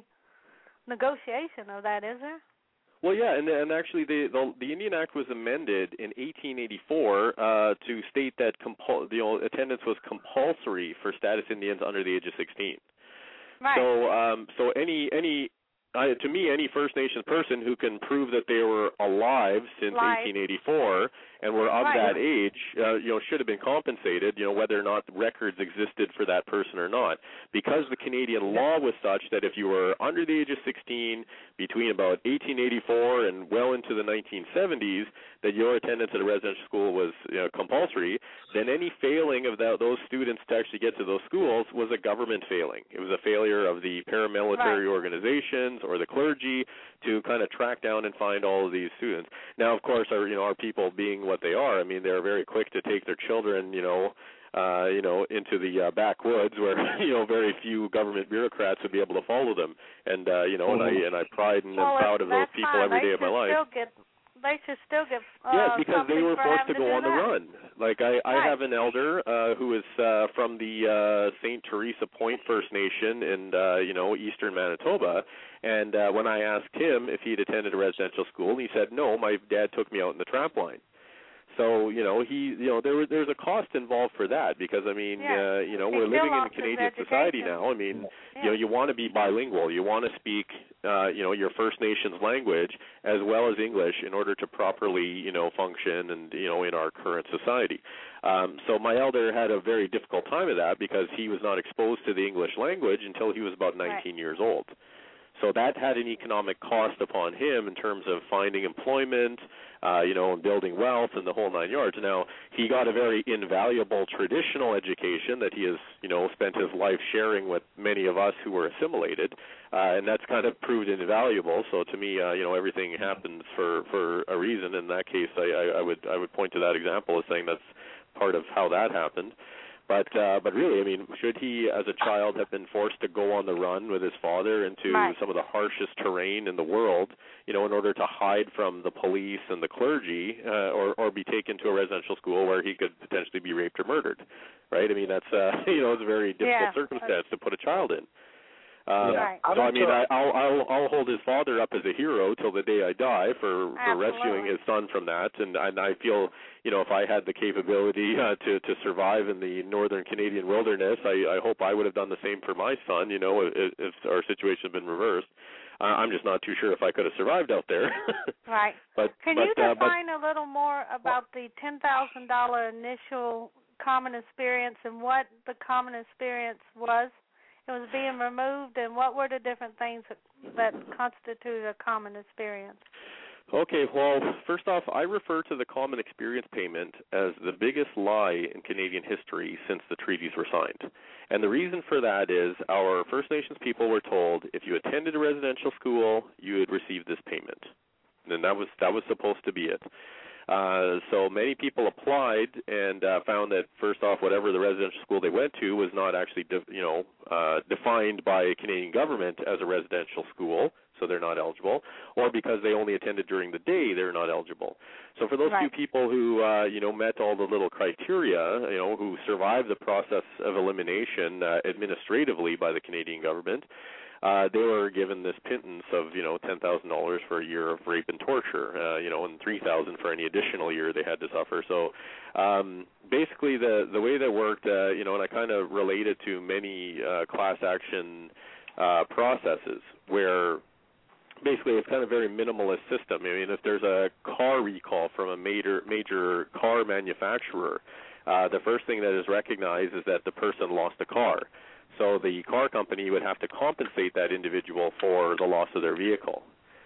negotiation of that, is there? Well, yeah, and and actually the the, the Indian Act was amended in eighteen eighty-four uh, to state that compul- you know, attendance was compulsory for status Indians under the age of sixteen. Right. So, um, so any any uh, to me, any First Nations person who can prove that they were alive since Live. eighteen eighty-four and were of Right. that age, uh, you know, should have been compensated. You know, whether or not records existed for that person or not, because the Canadian law was such that if you were under the age of sixteen between about eighteen eighty-four and well into the nineteen seventies, that your attendance at a residential school was, you know, compulsory. Then any failing of that, those students to actually get to those schools was a government failing. It was a failure of the paramilitary Right. organizations or the clergy to kind of track down and find all of these students. Now, of course, our you know our people being what they are, I mean, they're very quick to take their children, you know, uh, you know, into the uh, backwoods where you know very few government bureaucrats would be able to follow them. And uh, you know, mm-hmm. and I and I pride and well, am proud of those that's people fine. every they day of my should life. Still get, they should still get. Uh, Yes, because they something were for forced to having go do on the that. run. Like I, I Right. have an elder uh, who is uh, from the uh, Saint Teresa Point First Nation in uh, you know eastern Manitoba, and uh, when I asked him if he'd attended a residential school, he said no. My dad took me out in the trap line. So you know he you know there was there's a cost involved for that because I mean Yeah. uh, you know He we're still living in lost his Canadian society education. now. I mean Yeah. you know you want to be bilingual. You want to speak uh, you know your First Nations language as well as English in order to properly you know function and you know in our current society. Um, so my elder had a very difficult time of that because he was not exposed to the English language until he was about nineteen Right. years old. So that had an economic cost upon him in terms of finding employment, uh, you know, and building wealth and the whole nine yards. Now, he got a very invaluable traditional education that he has, you know, spent his life sharing with many of us who were assimilated, uh, and that's kind of proved invaluable. So to me, uh, you know, everything happens for, for a reason. In that case, I, I, I would I would point to that example as saying that's part of how that happened. But uh, but really, I mean, should he, as a child, have been forced to go on the run with his father into Right. some of the harshest terrain in the world, you know, in order to hide from the police and the clergy, uh, or or be taken to a residential school where he could potentially be raped or murdered, right? I mean, that's uh, you know, it's a very difficult Yeah. circumstance to put a child in. Um, Right. So I mean, I, I'll, I'll I'll hold his father up as a hero till the day I die for, for Absolutely. rescuing his son from that, and and I feel, you know, if I had the capability uh, to to survive in the northern Canadian wilderness, I, I hope I would have done the same for my son. You know, if, if our situation had been reversed. Uh, I'm just not too sure if I could have survived out there. Right. But Can but, you uh, but define a little more about the ten thousand dollar initial common experience and what the common experience was? It was being removed, and what were the different things that, that constituted a common experience? Okay, well, first off, I refer to the common experience payment as the biggest lie in Canadian history since the treaties were signed. And the reason for that is our First Nations people were told if you attended a residential school, you would receive this payment. And that was that was supposed to be it. Uh, so many people applied and uh, found that, first off, whatever the residential school they went to was not actually, de- you know, uh, defined by a Canadian government as a residential school, so they're not eligible, or because they only attended during the day, they're not eligible. So for those Right. few people who, uh, you know, met all the little criteria, you know, who survived the process of elimination uh, administratively by the Canadian government, Uh, they were given this pittance of, you know, ten thousand dollars for a year of rape and torture, uh, you know, and three thousand dollars for any additional year they had to suffer. So um, basically the, the way that worked, uh, you know, and I kind of related to many uh, class action uh, processes where basically it's kind of a very minimalist system. I mean, if there's a car recall from a major, major car manufacturer, uh, the first thing that is recognized is that the person lost a car. So the car company would have to compensate that individual for the loss of their vehicle,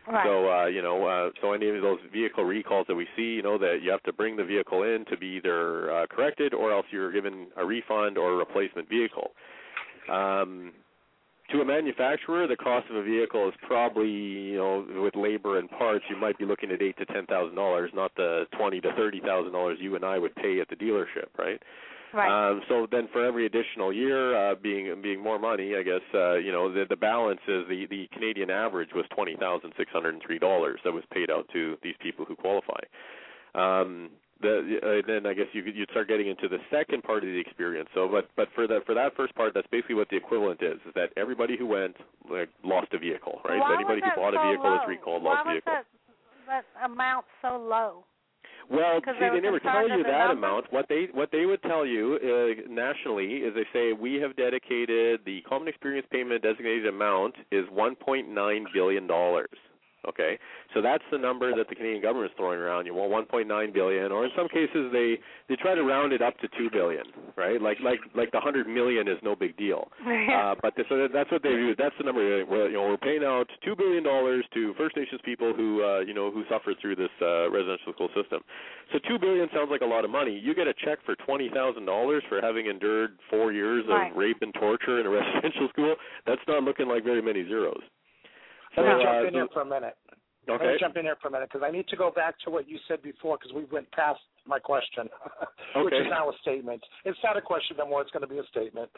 Right. So, uh, you know, uh, so any of those vehicle recalls that we see, you know, that you have to bring the vehicle in to be either uh, corrected or else you're given a refund or a replacement vehicle. Um, to a manufacturer, the cost of a vehicle is probably, you know, with labor and parts, you might be looking at eight to ten thousand dollars, not the twenty to thirty thousand dollars you and I would pay at the dealership, right? Right. Um, so then, for every additional year, uh, being being more money, I guess uh, you know the the balance is the the Canadian average was twenty thousand six hundred and three dollars that was paid out to these people who qualify. Um, the uh, then I guess you you'd start getting into the second part of the experience. So, but but for that for that first part, that's basically what the equivalent is: is that everybody who went like lost a vehicle, right? Why So anybody was who bought so a vehicle low? that's recalled Why lost a vehicle. Why was that that amount so low? Well, Because see, they they never were tell concerned you of the that numbers? amount. What they what they would tell you uh, nationally is they say we have dedicated the common experience payment designated amount is one point nine billion dollars. Okay, so that's the number that the Canadian government is throwing around. You want one point nine billion, or in some cases they they try to round it up to two billion, right? Like like like the hundred million is no big deal. uh, but this, so that's what they do. That's the number. We're, you know, we're paying out two billion dollars to First Nations people who uh, you know who suffer through this uh, residential school system. So two billion sounds like a lot of money. You get a check for twenty thousand dollars for having endured four years of right. rape and torture in a residential school. That's not looking like very many zeros. Let me So, jump uh, in here for a minute. Okay. Let me jump in here for a minute because I need to go back to what you said before because we went past my question, which Okay. is now a statement. It's not a question anymore. It's going to be a statement.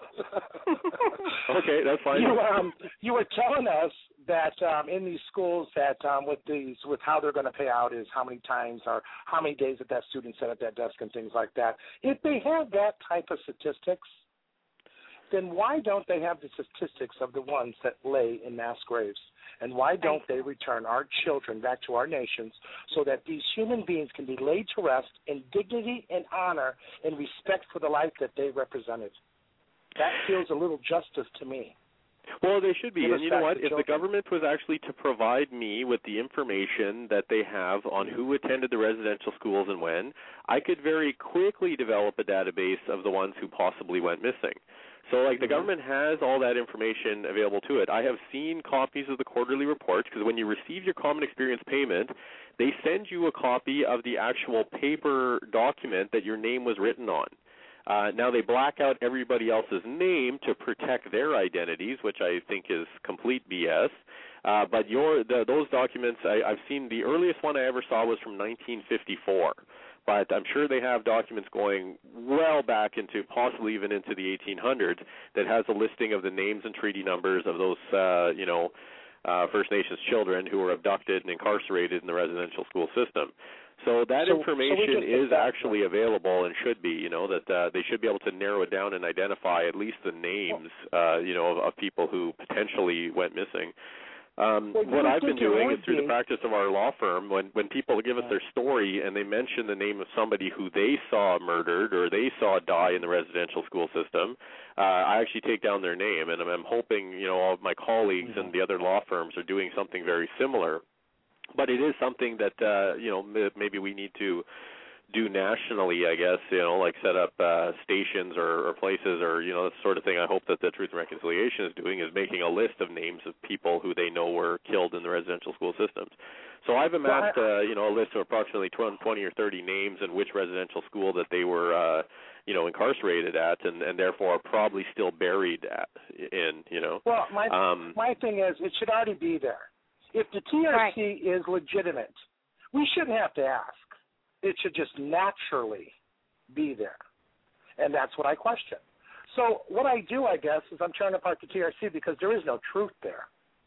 Okay, that's fine. You, um, you were telling us that um, in these schools that um, with these with how they're going to pay out is how many times or how many days that that student sat at that desk and things like that. If they have that type of statistics, then why don't they have the statistics of the ones that lay in mass graves? And why don't they return our children back to our nations so that these human beings can be laid to rest in dignity and honor and respect for the life that they represented? That feels a little justice to me. Well, they should be. Give And you know what? respect to If the children. government was actually to provide me with the information that they have on who attended the residential schools and when, I could very quickly develop a database of the ones who possibly went missing. So, like, the Mm-hmm. government has all that information available to it. I have seen copies of the quarterly reports because when you receive your common experience payment, they send you a copy of the actual paper document that your name was written on. Uh, now, they black out everybody else's name to protect their identities, which I think is complete B S. Uh, but your the, those documents, I, I've seen the earliest one I ever saw was from nineteen fifty-four. But I'm sure they have documents going well back into possibly even into the eighteen hundreds that has a listing of the names and treaty numbers of those, uh, you know, uh, First Nations children who were abducted and incarcerated in the residential school system. So that So- information so we can is put that- actually available and should be, you know, that uh, they should be able to narrow it down and identify at least the names, uh, you know, of, of people who potentially went missing. Um, Well, you what would I've been think it doing would is through the be. practice of our law firm, when, when people give us their story and they mention the name of somebody who they saw murdered or they saw die in the residential school system, uh, I actually take down their name, and I'm, I'm hoping, you know, all of my colleagues Mm-hmm. and the other law firms are doing something very similar. But it is something that, uh, you know, m- maybe we need to do nationally, I guess, you know, like set up uh, stations or, or places or, you know, that sort of thing. I hope that the Truth and Reconciliation is doing is making a list of names of people who they know were killed in the residential school systems. So I've amassed, Well, I- uh, you know, a list of approximately twenty or thirty names and which residential school that they were, uh, you know, incarcerated at and, and therefore are probably still buried at, in, you know. Well, my Um, my thing is, it should already be there. If the T R C Right. is legitimate, we shouldn't have to ask. It should just naturally be there, and that's what I question. So what I do, I guess, is I'm trying to park the T R C because there is no truth there.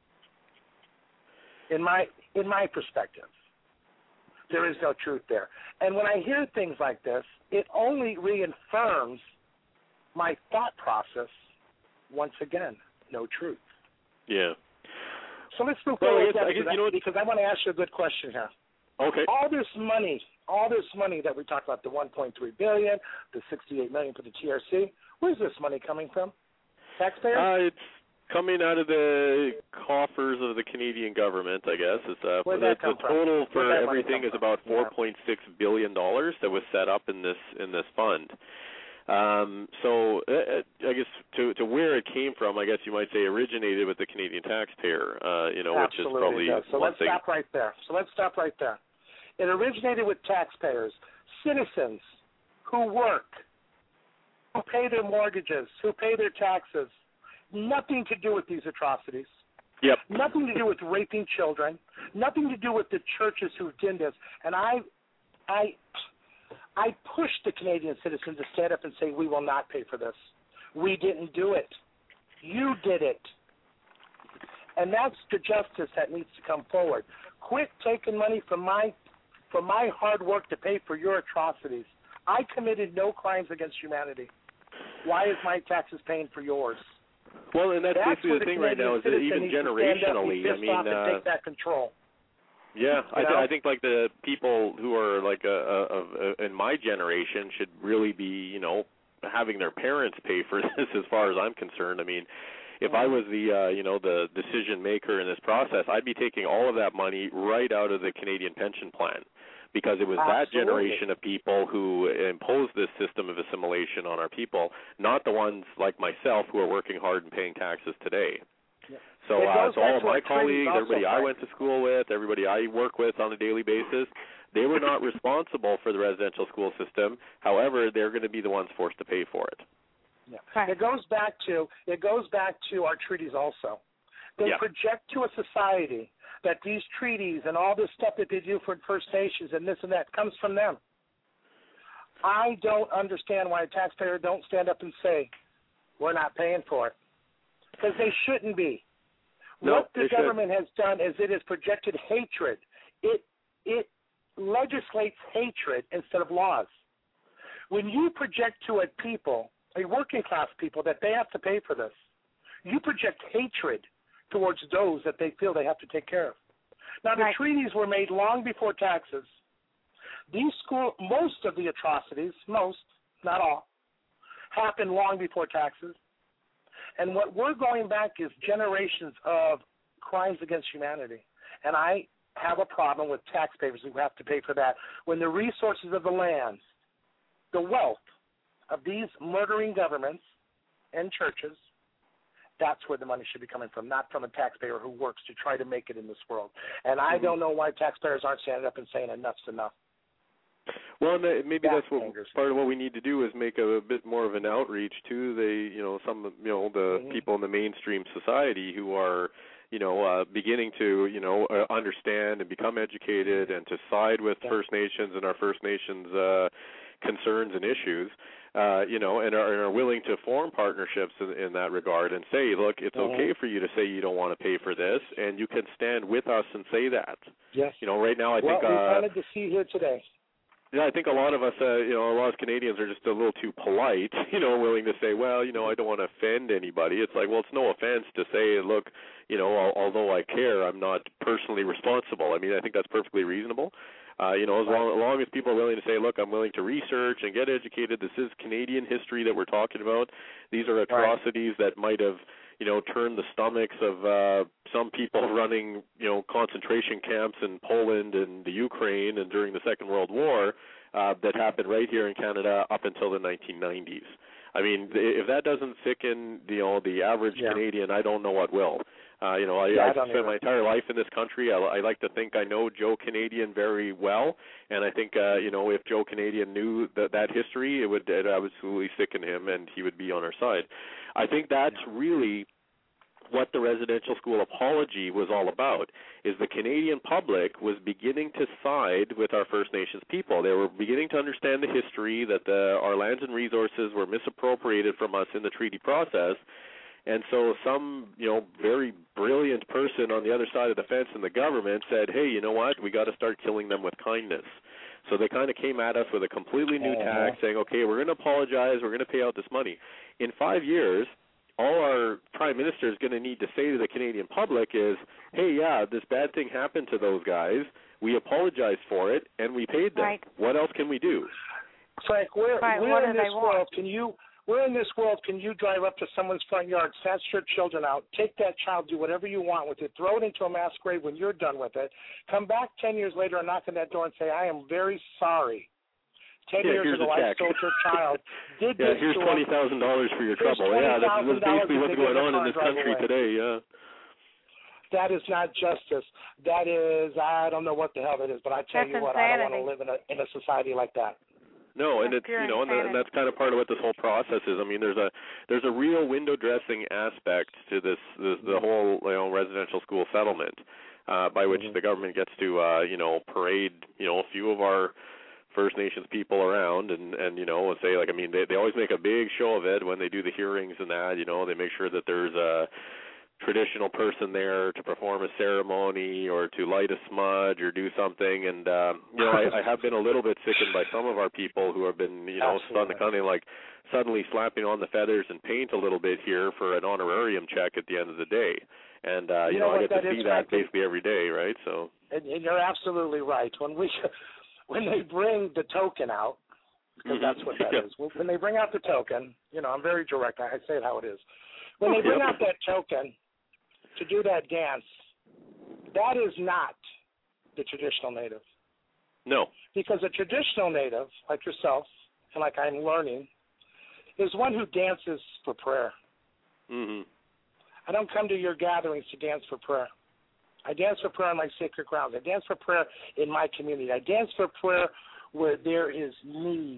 In my in my perspective, there is no truth there. And when I hear things like this, it only reaffirms my thought process. Once again, no truth. yeah. So let's move Well, I forward guess- I to guess, that you know what- because I want to ask you a good question here. Okay. All this money, all this money that we talked about, the one point three billion dollars, the sixty-eight million dollars for the T R C, where's this money coming from? Taxpayers? Uh, it's coming out of the coffers of the Canadian government, I guess. It's, uh, Where'd the, that come the from? total for Where'd that money everything come is from? about Yeah. four point six billion dollars that was set up in this in this fund. Um, so uh, I guess to to where it came from, I guess you might say originated with the Canadian taxpayer. Uh, you know, Absolutely which is probably does. So one let's thing. stop right there. So let's stop right there. It originated with taxpayers, citizens who work, who pay their mortgages, who pay their taxes. Nothing to do with these atrocities. Yep. Nothing to do with raping children. Nothing to do with the churches who did this. And I, I, I pushed the Canadian citizens to stand up and say, we will not pay for this. We didn't do it. You did it. And that's the justice that needs to come forward. Quit taking money from my, from my hard work to pay for your atrocities. I committed no crimes against humanity. Why is my taxes paying for yours? Well, and that's, that's basically the thing right now is that even generationally, I mean, uh, take that control. Yeah, I, th- know? I think like the people who are like a, a, a, in my generation should really be, you know, having their parents pay for this. As far as I'm concerned, I mean, if I was the, uh, you know, the decision maker in this process, I'd be taking all of that money right out of the Canadian pension plan. Because it was Absolutely. that generation of people who imposed this system of assimilation on our people, not the ones like myself who are working hard and paying taxes today. Yeah. So, uh, so all of my colleagues, everybody I right. went to school with, everybody I work with on a daily basis, they were not responsible for the residential school system. However, they're going to be the ones forced to pay for it. Yeah. Right. It goes back to it goes back to our treaties also. They yeah. project to a society that these treaties and all this stuff that they do for First Nations and this and that comes from them. I don't understand why a taxpayer don't stand up and say, we're not paying for it. Because they shouldn't be. No, what the they government should. has done is it has projected hatred. It it legislates hatred instead of laws. When you project to a people, a working class people, that they have to pay for this, you project hatred towards those that they feel they have to take care of. Now, the right. treaties were made long before taxes. These school, most of the atrocities, most, not all, happened long before taxes. And what we're going back is generations of crimes against humanity. And I have a problem with taxpayers who have to pay for that when the resources of the land, the wealth of these murdering governments and churches, that's where the money should be coming from, not from a taxpayer who works to try to make it in this world. And I mm-hmm. don't know why taxpayers aren't standing up and saying enough's enough. Well, maybe that's, that's what dangerous. part of what we need to do is make a, a bit more of an outreach to the, you know, some, you know, the mm-hmm. people in the mainstream society who are, you know, uh, beginning to, you know, uh, understand and become educated and to side with yeah. First Nations and our First Nations uh, concerns and issues. Uh, you know, and are, and are willing to form partnerships in, in that regard and say, look, it's mm-hmm. okay for you to say you don't want to pay for this, and you can stand with us and say that. Yes. You know, right now I well, think... we uh, wanted to see you here today. Yeah, I think a lot of us, uh, you know, a lot of Canadians are just a little too polite, you know, willing to say, well, you know, I don't want to offend anybody. It's like, well, it's no offense to say, look, you know, al- although I care, I'm not personally responsible. I mean, I think that's perfectly reasonable. Uh, you know, as long, as long as people are willing to say, look, I'm willing to research and get educated. This is Canadian history that we're talking about. These are atrocities right. that might have, you know, turned the stomachs of uh, some people running, you know, concentration camps in Poland and the Ukraine and during the Second World War uh, that happened right here in Canada up until the nineteen nineties. I mean, if that doesn't sicken, you know, the average yeah. Canadian, I don't know what will. Uh, you know, I, yeah, I've I spent my entire life in this country. I, I like to think I know Joe Canadian very well, and I think, uh, you know, if Joe Canadian knew that, that history, it would it absolutely sicken him, and he would be on our side. I think that's yeah. really what the residential school apology was all about, is the Canadian public was beginning to side with our First Nations people. They were beginning to understand the history, that the, our lands and resources were misappropriated from us in the treaty process. And so some, you know, very brilliant person on the other side of the fence in the government said, hey, you know what, we got to start killing them with kindness. So they kind of came at us with a completely new uh-huh. tax, saying, okay, we're going to apologize, we're going to pay out this money. In five years, all our prime minister is going to need to say to the Canadian public is, hey, yeah, this bad thing happened to those guys, we apologized for it, and we paid them. Right. What else can we do? Frank, where, right. where in this world can you... Where in this world can you drive up to someone's front yard, snatch your children out, take that child, do whatever you want with it, throw it into a mass grave when you're done with it, come back ten years later and knock on that door and say, I am very sorry. Ten yeah, years here's ago, a I check. stole your child. Did yeah, this here's to twenty him. thousand dollars for your Here's trouble. Yeah, that's, that's basically what's going on in this country today. Yeah. That is not justice. That is, I don't know what the hell it is, but I tell that's you what, insanity. I don't want to live in a in a society like that. No, and that's it's you know, and, the, and that's kind of part of what this whole process is. I mean, there's a there's a real window dressing aspect to this, this the whole you know residential school settlement, uh, by which mm-hmm. the government gets to uh, you know parade you know a few of our First Nations people around and and you know say like I mean they they always make a big show of it when they do the hearings and that you know they make sure that there's a traditional person there to perform a ceremony or to light a smudge or do something. And, um, you know, I, I have been a little bit sickened by some of our people who have been, you know, suddenly, kind of like suddenly slapping on the feathers and paint a little bit here for an honorarium check at the end of the day. And, uh, you, you know, know I get to see that basically every day, right? So, and, and you're absolutely right. When we, when they bring the token out, because mm-hmm. that's what that yep. is. When they bring out the token, you know, I'm very direct. I say it how it is. When they bring yep. out that token to do that dance, that is not the traditional native. No. Because a traditional native, like yourself, and like I'm learning, is one who dances for prayer. Mm-hmm. I don't come to your gatherings to dance for prayer. I dance for prayer on my sacred grounds. I dance for prayer in my community. I dance for prayer where there is need.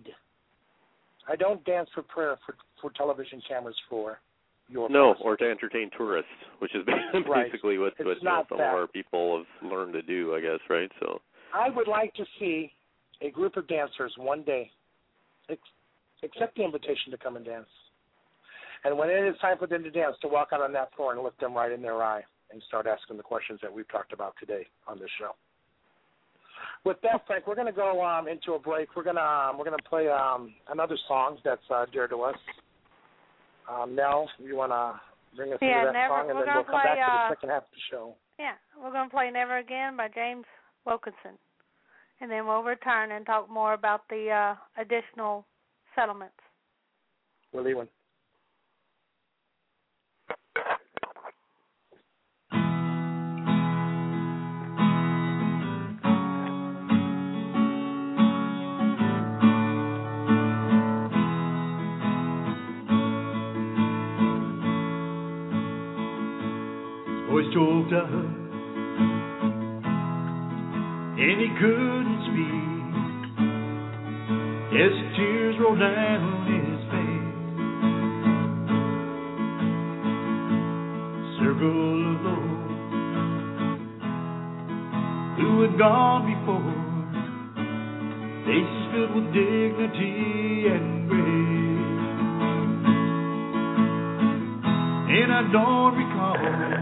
I don't dance for prayer for, for television cameras for your No, person. or to entertain tourists, which is basically right. what, what you know, some that. of our people have learned to do, I guess, right? So I would like to see a group of dancers one day ex- accept the invitation to come and dance. And when it is time for them to dance, to walk out on that floor and look them right in their eye and start asking the questions that we've talked about today on this show. With that, Frank, we're going to go um, into a break. We're going to um, we're going to play um, another song that's uh, dear to us. Um, Nell, you want to bring us yeah, into that never, song, and then we'll come play, back uh, to the second half of the show. Yeah, we're going to play Never Again by James Wilkinson, and then we'll return and talk more about the uh, additional settlements. We're leaving. Voice choked up, and he couldn't speak as tears rolled down his face. Circle of those who had gone before, faces filled with dignity and grace. And I don't recall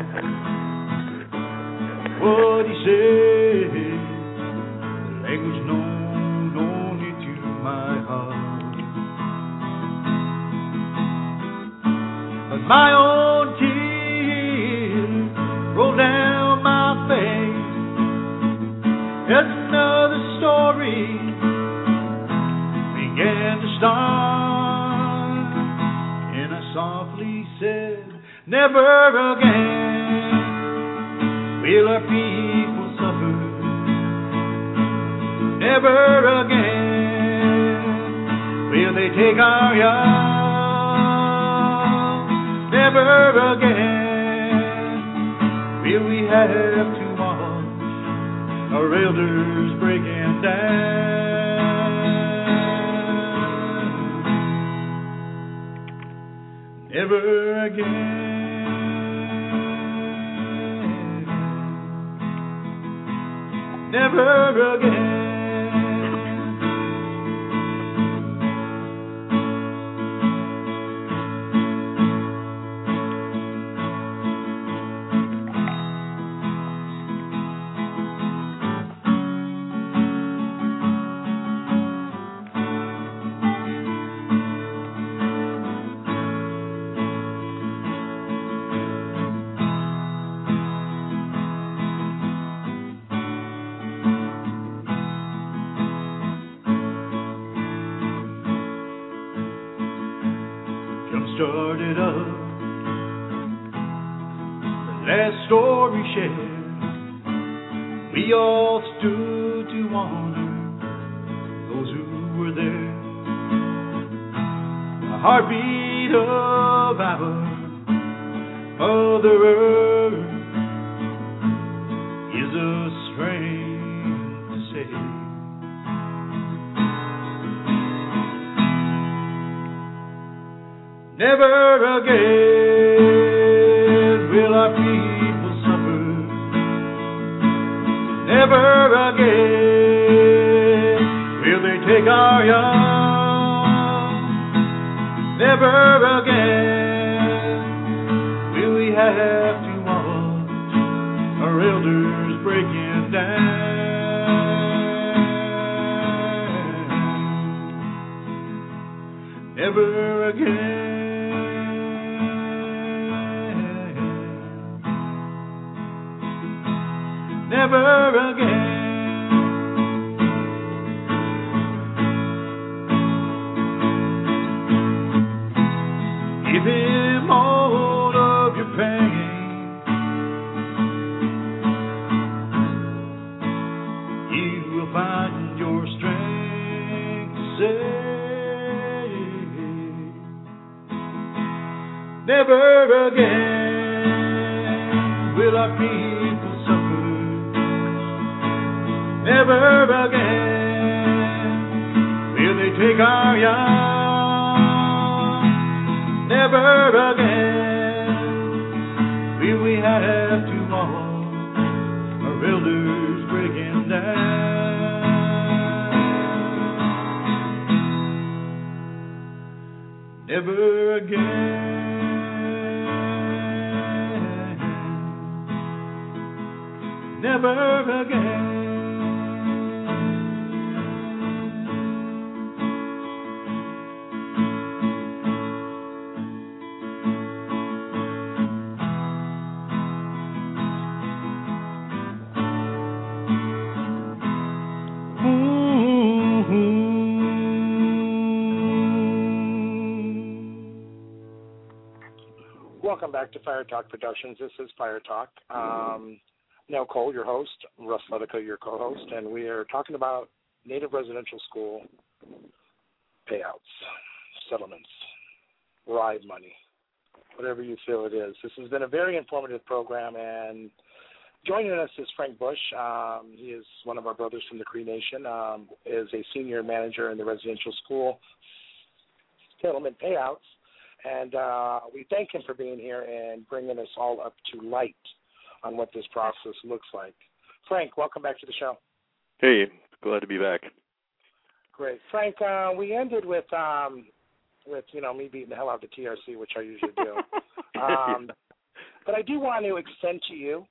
what he said, the language known only to my heart. But my own tears roll down my face as another story began to start. And I softly said, never again will our people suffer. Never again will they take our young. Never again will we have to watch our elders breaking down. Never again. Never again. Started up the last story shared. We all stood to honor those who were there. The heartbeat of our Mother Earth is a strain to say. Never again will our people suffer. Never again will they take our young. Never again will we have to watch our elders breaking down. Never again. Never again. Give him all of your pain. You will find your strength to say, never again will our people suffer. Never again will they take our young. Never again will we have to mourn our elders breaking down. Never again. Never again. Welcome back to Fire Talk Productions. This is Fire Talk. Um, Nell Cole, your host, Russ Ledica, your co-host, and we are talking about Native residential school payouts, settlements, bribe money, whatever you feel it is. This has been a very informative program, and joining us is Frank Bush. Um, he is one of our brothers from the Cree Nation, um, is a senior manager in the residential school settlement payouts. And uh, we thank him for being here and bringing us all up to light on what this process looks like. Frank, welcome back to the show. Hey, glad to be back. Great. Frank, uh, we ended with, um, with you know, me beating the hell out of the T R C, which I usually do. um, but I do want to extend to you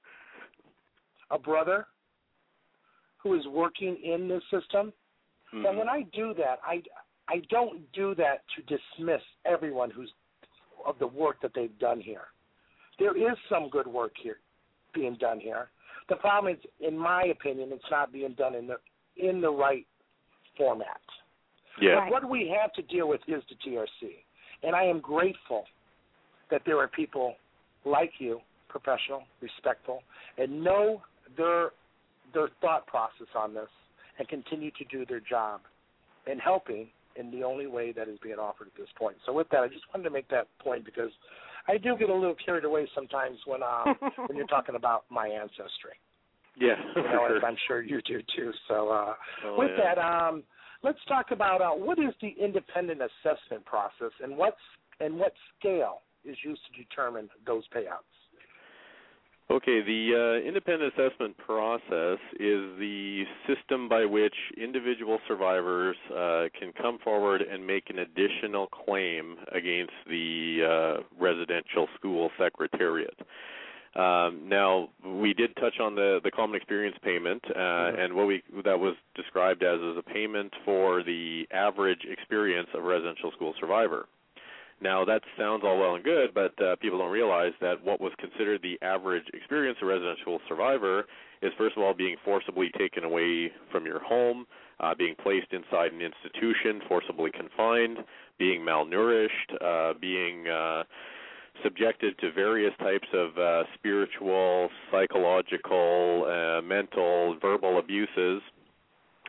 a brother who is working in this system. Mm-hmm. And when I do that, I, I don't do that to dismiss everyone who's of the work that they've done here. There is some good work here being done here. The problem is, in my opinion, it's not being done in the in the right format. Yeah. But what we have to deal with is the T R C, and I am grateful that there are people like you, professional, respectful, and know their their thought process on this, and continue to do their job in helping in the only way that is being offered at this point. So with that, I just wanted to make that point because I do get a little carried away sometimes when um, when you're talking about my ancestry. Yeah, you know, sure. as I'm sure you do too. So uh, oh, with yeah. that, um, let's talk about uh, what is the independent assessment process and what's and what scale is used to determine those payouts. Okay, the uh, independent assessment process is the system by which individual survivors uh, can come forward and make an additional claim against the uh, residential school secretariat. Um, now, we did touch on the, the common experience payment, uh, mm-hmm. and what we that was described as is a payment for the average experience of a residential school survivor. Now, that sounds all well and good, but uh, people don't realize that what was considered the average experience of a residential survivor is, first of all, being forcibly taken away from your home, uh, being placed inside an institution, forcibly confined, being malnourished, uh, being uh, subjected to various types of uh, spiritual, psychological, uh, mental, verbal abuses.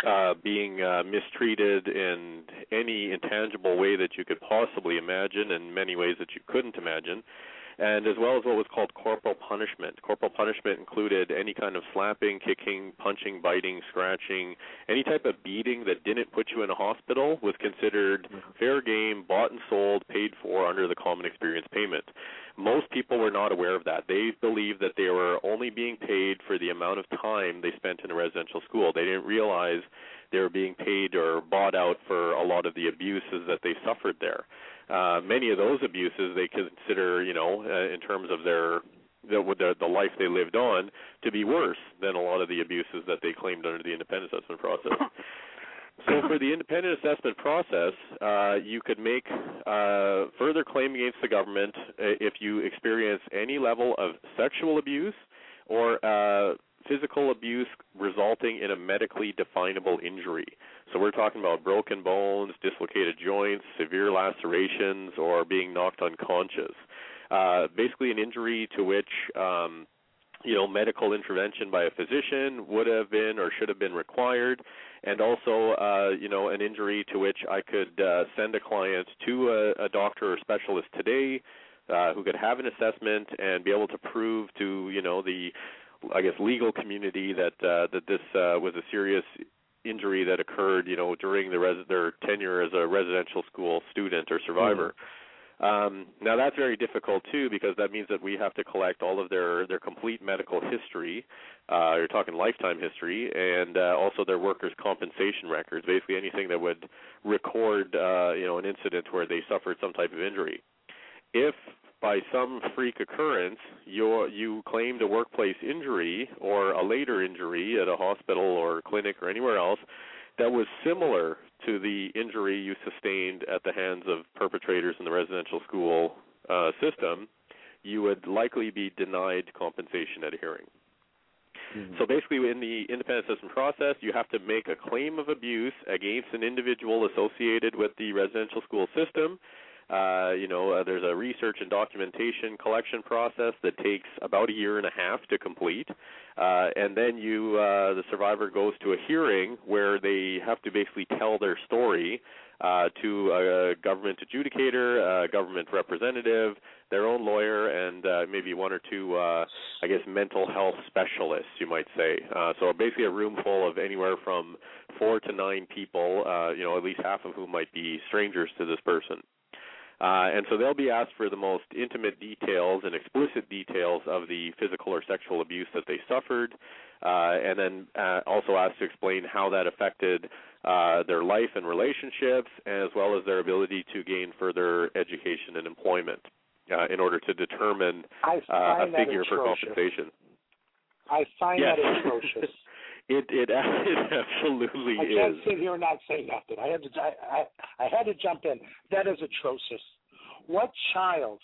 uh, being uh, mistreated in any intangible way that you could possibly imagine, and many ways that you couldn't imagine, and as well as what was called corporal punishment. Corporal punishment included any kind of slapping, kicking, punching, biting, scratching, any type of beating that didn't put you in a hospital was considered fair game, bought and sold, paid for under the common experience payment. Most people were not aware of that. They believed that they were only being paid for the amount of time they spent in a residential school. They didn't realize they were being paid or bought out for a lot of the abuses that they suffered there. Uh, many of those abuses they consider, you know, uh, in terms of their the, the the life they lived on, to be worse than a lot of the abuses that they claimed under the independent assessment process. So for the independent assessment process, uh, you could make uh, further claim against the government if you experience any level of sexual abuse or uh, physical abuse resulting in a medically definable injury. So we're talking about broken bones, dislocated joints, severe lacerations, or being knocked unconscious. Uh, basically an injury to which um, you know, medical intervention by a physician would have been or should have been required, and also, uh, you know, an injury to which I could uh, send a client to a, a doctor or specialist today uh, who could have an assessment and be able to prove to, you know, the, I guess, legal community that uh, that this uh, was a serious injury that occurred, you know, during the res- their tenure as a residential school student or survivor. Mm-hmm. Um, now, that's very difficult, too, because that means that we have to collect all of their, their complete medical history. Uh, you're talking lifetime history, and uh, also their workers' compensation records, basically anything that would record, uh, you know, an incident where they suffered some type of injury. If by some freak occurrence you're, you claimed a workplace injury or a later injury at a hospital or clinic or anywhere else that was similar to the injury you sustained at the hands of perpetrators in the residential school uh, system, you would likely be denied compensation at a hearing. Mm-hmm. So basically in the independent assessment process, you have to make a claim of abuse against an individual associated with the residential school system. Uh, you know, uh, there's a research and documentation collection process that takes about a year and a half to complete. Uh, and then you, uh, the survivor goes to a hearing where they have to basically tell their story uh, to a government adjudicator, a government representative, their own lawyer, and uh, maybe one or two, uh, I guess, mental health specialists, you might say. Uh, so basically a room full of anywhere from four to nine people, uh, you know, at least half of whom might be strangers to this person. Uh, and so they'll be asked for the most intimate details and explicit details of the physical or sexual abuse that they suffered, uh, and then uh, also asked to explain how that affected uh, their life and relationships, as well as their ability to gain further education and employment uh, in order to determine uh, a figure for compensation. I find yes. that atrocious. It, it it absolutely I is. I can't sit here and not say nothing. I had to I, I I had to jump in. That is atrocious. What child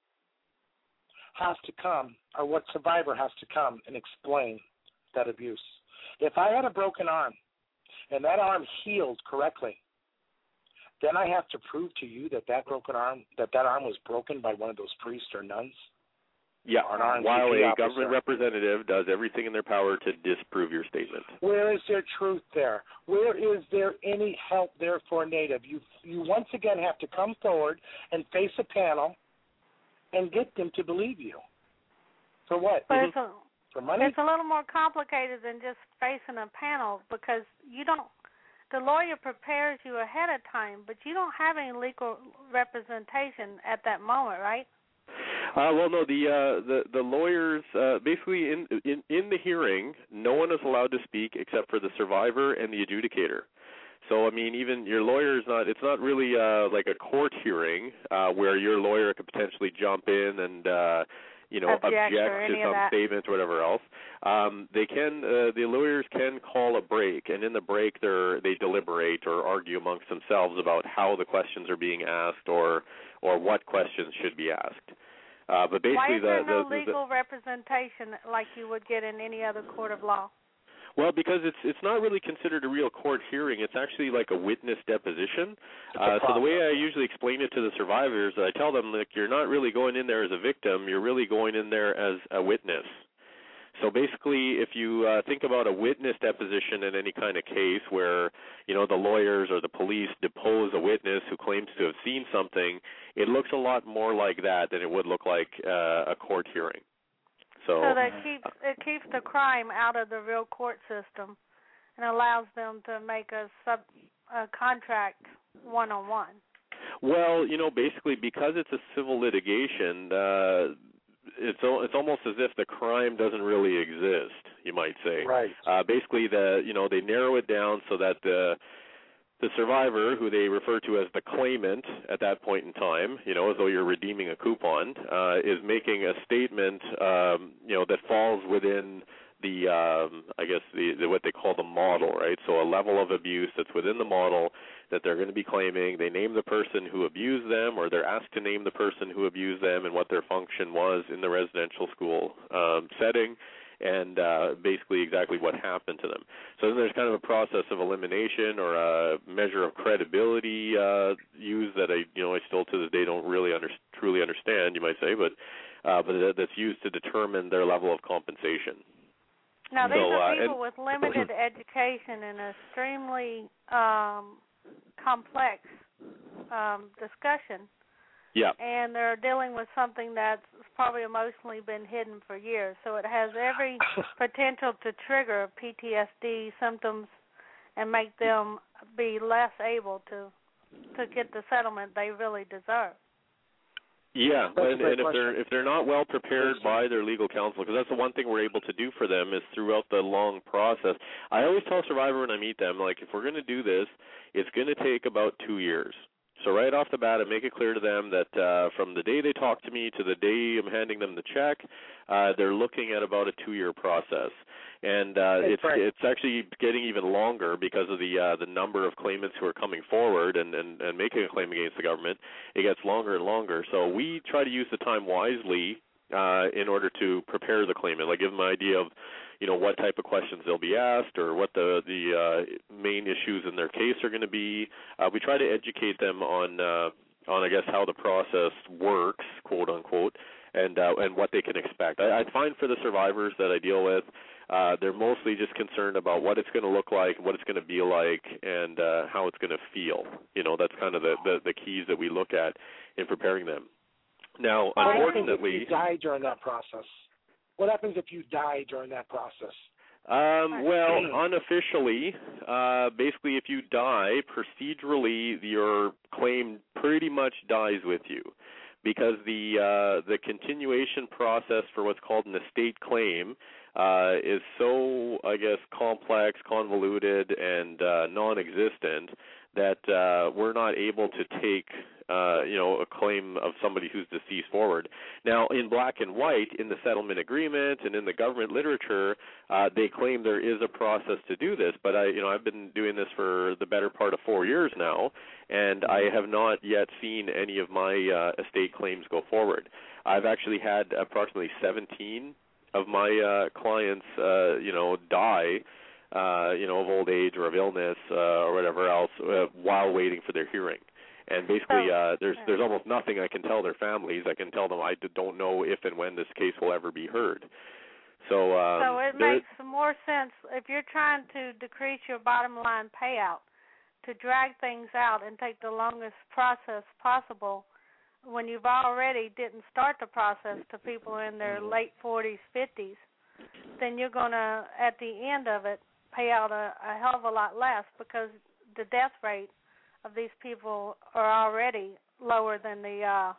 has to come, or what survivor has to come and explain that abuse? If I had a broken arm and that arm healed correctly, then I have to prove to you that that broken arm that that arm was broken by one of those priests or nuns. Yeah, while a government representative does everything in their power to disprove your statement. Where is there truth there? Where is there any help there for a Native? You you once again have to come forward and face a panel and get them to believe you. For what? But it's a, for money? It's a little more complicated than just facing a panel, because you don't. The lawyer prepares you ahead of time, but you don't have any legal representation at that moment, right? Uh, well, no. The uh, the the lawyers uh, basically in, in in the hearing, no one is allowed to speak except for the survivor and the adjudicator. So, I mean, even your lawyer is not. It's not really uh, like a court hearing uh, where your lawyer could potentially jump in and uh, you know object, object to some statement or whatever else. Um, they can. Uh, the lawyers can call a break, and in the break, they they deliberate or argue amongst themselves about how the questions are being asked or or what questions should be asked. Uh, but basically, why is there the, no the, legal the, representation like you would get in any other court of law? Well, because it's it's not really considered a real court hearing. It's actually like a witness deposition. Uh, so the way I usually explain it to the survivors, I tell them, like, you're not really going in there as a victim. You're really going in there as a witness. So basically, if you uh, think about a witness deposition in any kind of case where, you know, the lawyers or the police depose a witness who claims to have seen something, it looks a lot more like that than it would look like uh, a court hearing. So, so that keeps, it keeps the crime out of the real court system and allows them to make a, sub, a contract one-on-one. Well, you know, basically because it's a civil litigation, uh, it's it's almost as if the crime doesn't really exist, you might say. Right. Uh, basically, the you know they narrow it down so that the the survivor, who they refer to as the claimant at that point in time, you know, as though you're redeeming a coupon, uh, is making a statement, um, you know, that falls within the, um, I guess, the, the what they call the model, right? So a level of abuse that's within the model that they're going to be claiming. They name the person who abused them, or they're asked to name the person who abused them and what their function was in the residential school um, setting, and uh, basically exactly what happened to them. So then there's kind of a process of elimination or a measure of credibility uh, used that I, you know, I still to this day don't really under, truly understand, you might say, but uh, but that's used to determine their level of compensation. Now, these so, are uh, people and, with limited education and extremely um, complex um, discussion. Yeah. And they're dealing with something that's probably emotionally been hidden for years. So it has every potential to trigger P T S D symptoms and make them be less able to to get the settlement they really deserve. Yeah, and, and if question. they're if they're not well prepared by their legal counsel, because that's the one thing we're able to do for them is throughout the long process. I always tell a survivor when I meet them, like, if we're going to do this, it's going to take about two years. So right off the bat, I make it clear to them that uh, from the day they talk to me to the day I'm handing them the check, uh, they're looking at about a two-year process. And uh, it's right. it's actually getting even longer because of the uh, the number of claimants who are coming forward and, and, and making a claim against the government. It gets longer and longer. So we try to use the time wisely uh, in order to prepare the claimant, like give them an idea of, you know, what type of questions they'll be asked or what the the uh, main issues in their case are going to be. Uh, we try to educate them on uh, on I guess how the process works, quote unquote, and uh, and what they can expect. I, I find for the survivors that I deal with, uh, they're mostly just concerned about what it's going to look like, what it's going to be like, and uh, how it's going to feel. You know, that's kind of the, the the keys that we look at in preparing them. Now, what unfortunately, happens if you die during that process? What happens if you die during that process? Um, well, unofficially, uh, basically, if you die, procedurally, your claim pretty much dies with you, because the uh, the continuation process for what's called an estate claim uh, is so, I guess, complex, convoluted, and uh, non-existent that uh, we're not able to take, uh, you know, a claim of somebody who's deceased forward. Now, in black and white, in the settlement agreement and in the government literature, uh, they claim there is a process to do this. But I, you know, I've been doing this for the better part of four years now, and I have not yet seen any of my uh, estate claims go forward. I've actually had approximately seventeen of my uh, clients, uh, you know, die. Uh, you know, of old age or of illness uh, or whatever else uh, while waiting for their hearing. And basically, uh, there's there's almost nothing I can tell their families. I can tell them I don't know if and when this case will ever be heard. So, um, so it makes more sense if you're trying to decrease your bottom line payout to drag things out and take the longest process possible when you've already didn't start the process to people in their late forties, fifties. Then you're going to, at the end of it, pay out a, a hell of a lot less because the death rate of these people are already lower than the uh,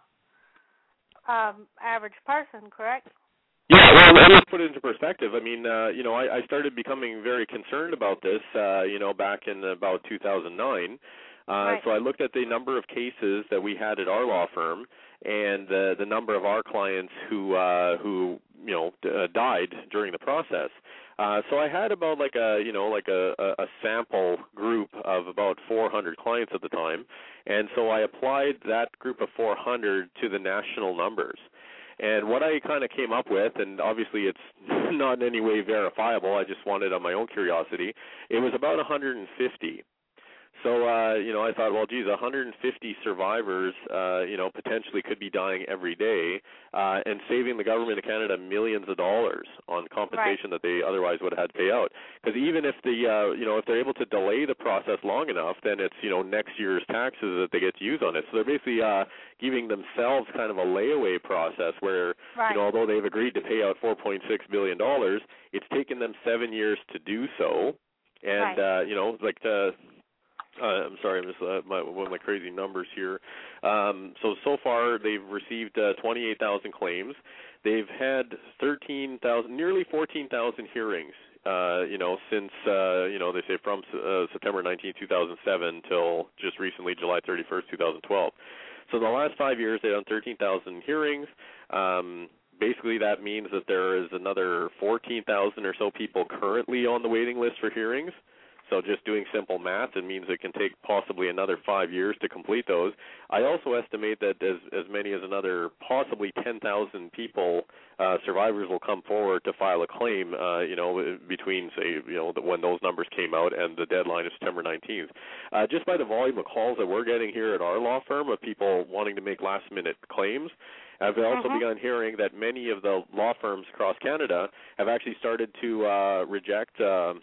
um, average person, correct? Yeah, well, let me put it into perspective. I mean, uh, you know, I, I started becoming very concerned about this, uh, you know, back in about two thousand nine. Uh, right. So I looked at the number of cases that we had at our law firm and the the number of our clients who uh, who you know d- uh, died during the process. Uh, so I had about like a you know like a, a sample group of about four hundred clients at the time, and so I applied that group of four hundred to the national numbers. And what I kind of came up with, and obviously it's not in any way verifiable, I just wanted on my own curiosity, it was about one hundred fifty. So, uh, you know, I thought, well, geez, one hundred fifty survivors, uh, you know, potentially could be dying every day uh, and saving the government of Canada millions of dollars on compensation right. that they otherwise would have had to pay out. Because even if the, uh, you know, if they're able to delay the process long enough, then it's, you know, next year's taxes that they get to use on it. So they're basically uh, giving themselves kind of a layaway process where, right. you know, although they've agreed to pay out four point six billion dollars, it's taken them seven years to do so. And, right. uh, you know, like the... Uh, I'm sorry, I'm just uh, my, one of my crazy numbers here. Um, so, so far they've received uh, twenty-eight thousand claims. They've had thirteen thousand, nearly fourteen thousand hearings, uh, you know, since, uh, you know, they say from uh, September nineteenth, two thousand seven till just recently, July thirty-first, two thousand twelve. So in the last five years, they've done thirteen thousand hearings. Um, basically, that means that there is another fourteen thousand or so people currently on the waiting list for hearings. So just doing simple math, it means it can take possibly another five years to complete those. I also estimate that as as many as another possibly ten thousand people, uh, survivors will come forward to file a claim, uh, you know, between, say, you know, when those numbers came out and the deadline of September nineteenth. Uh, just by the volume of calls that we're getting here at our law firm of people wanting to make last-minute claims, I've also uh-huh. begun hearing that many of the law firms across Canada have actually started to uh, reject uh,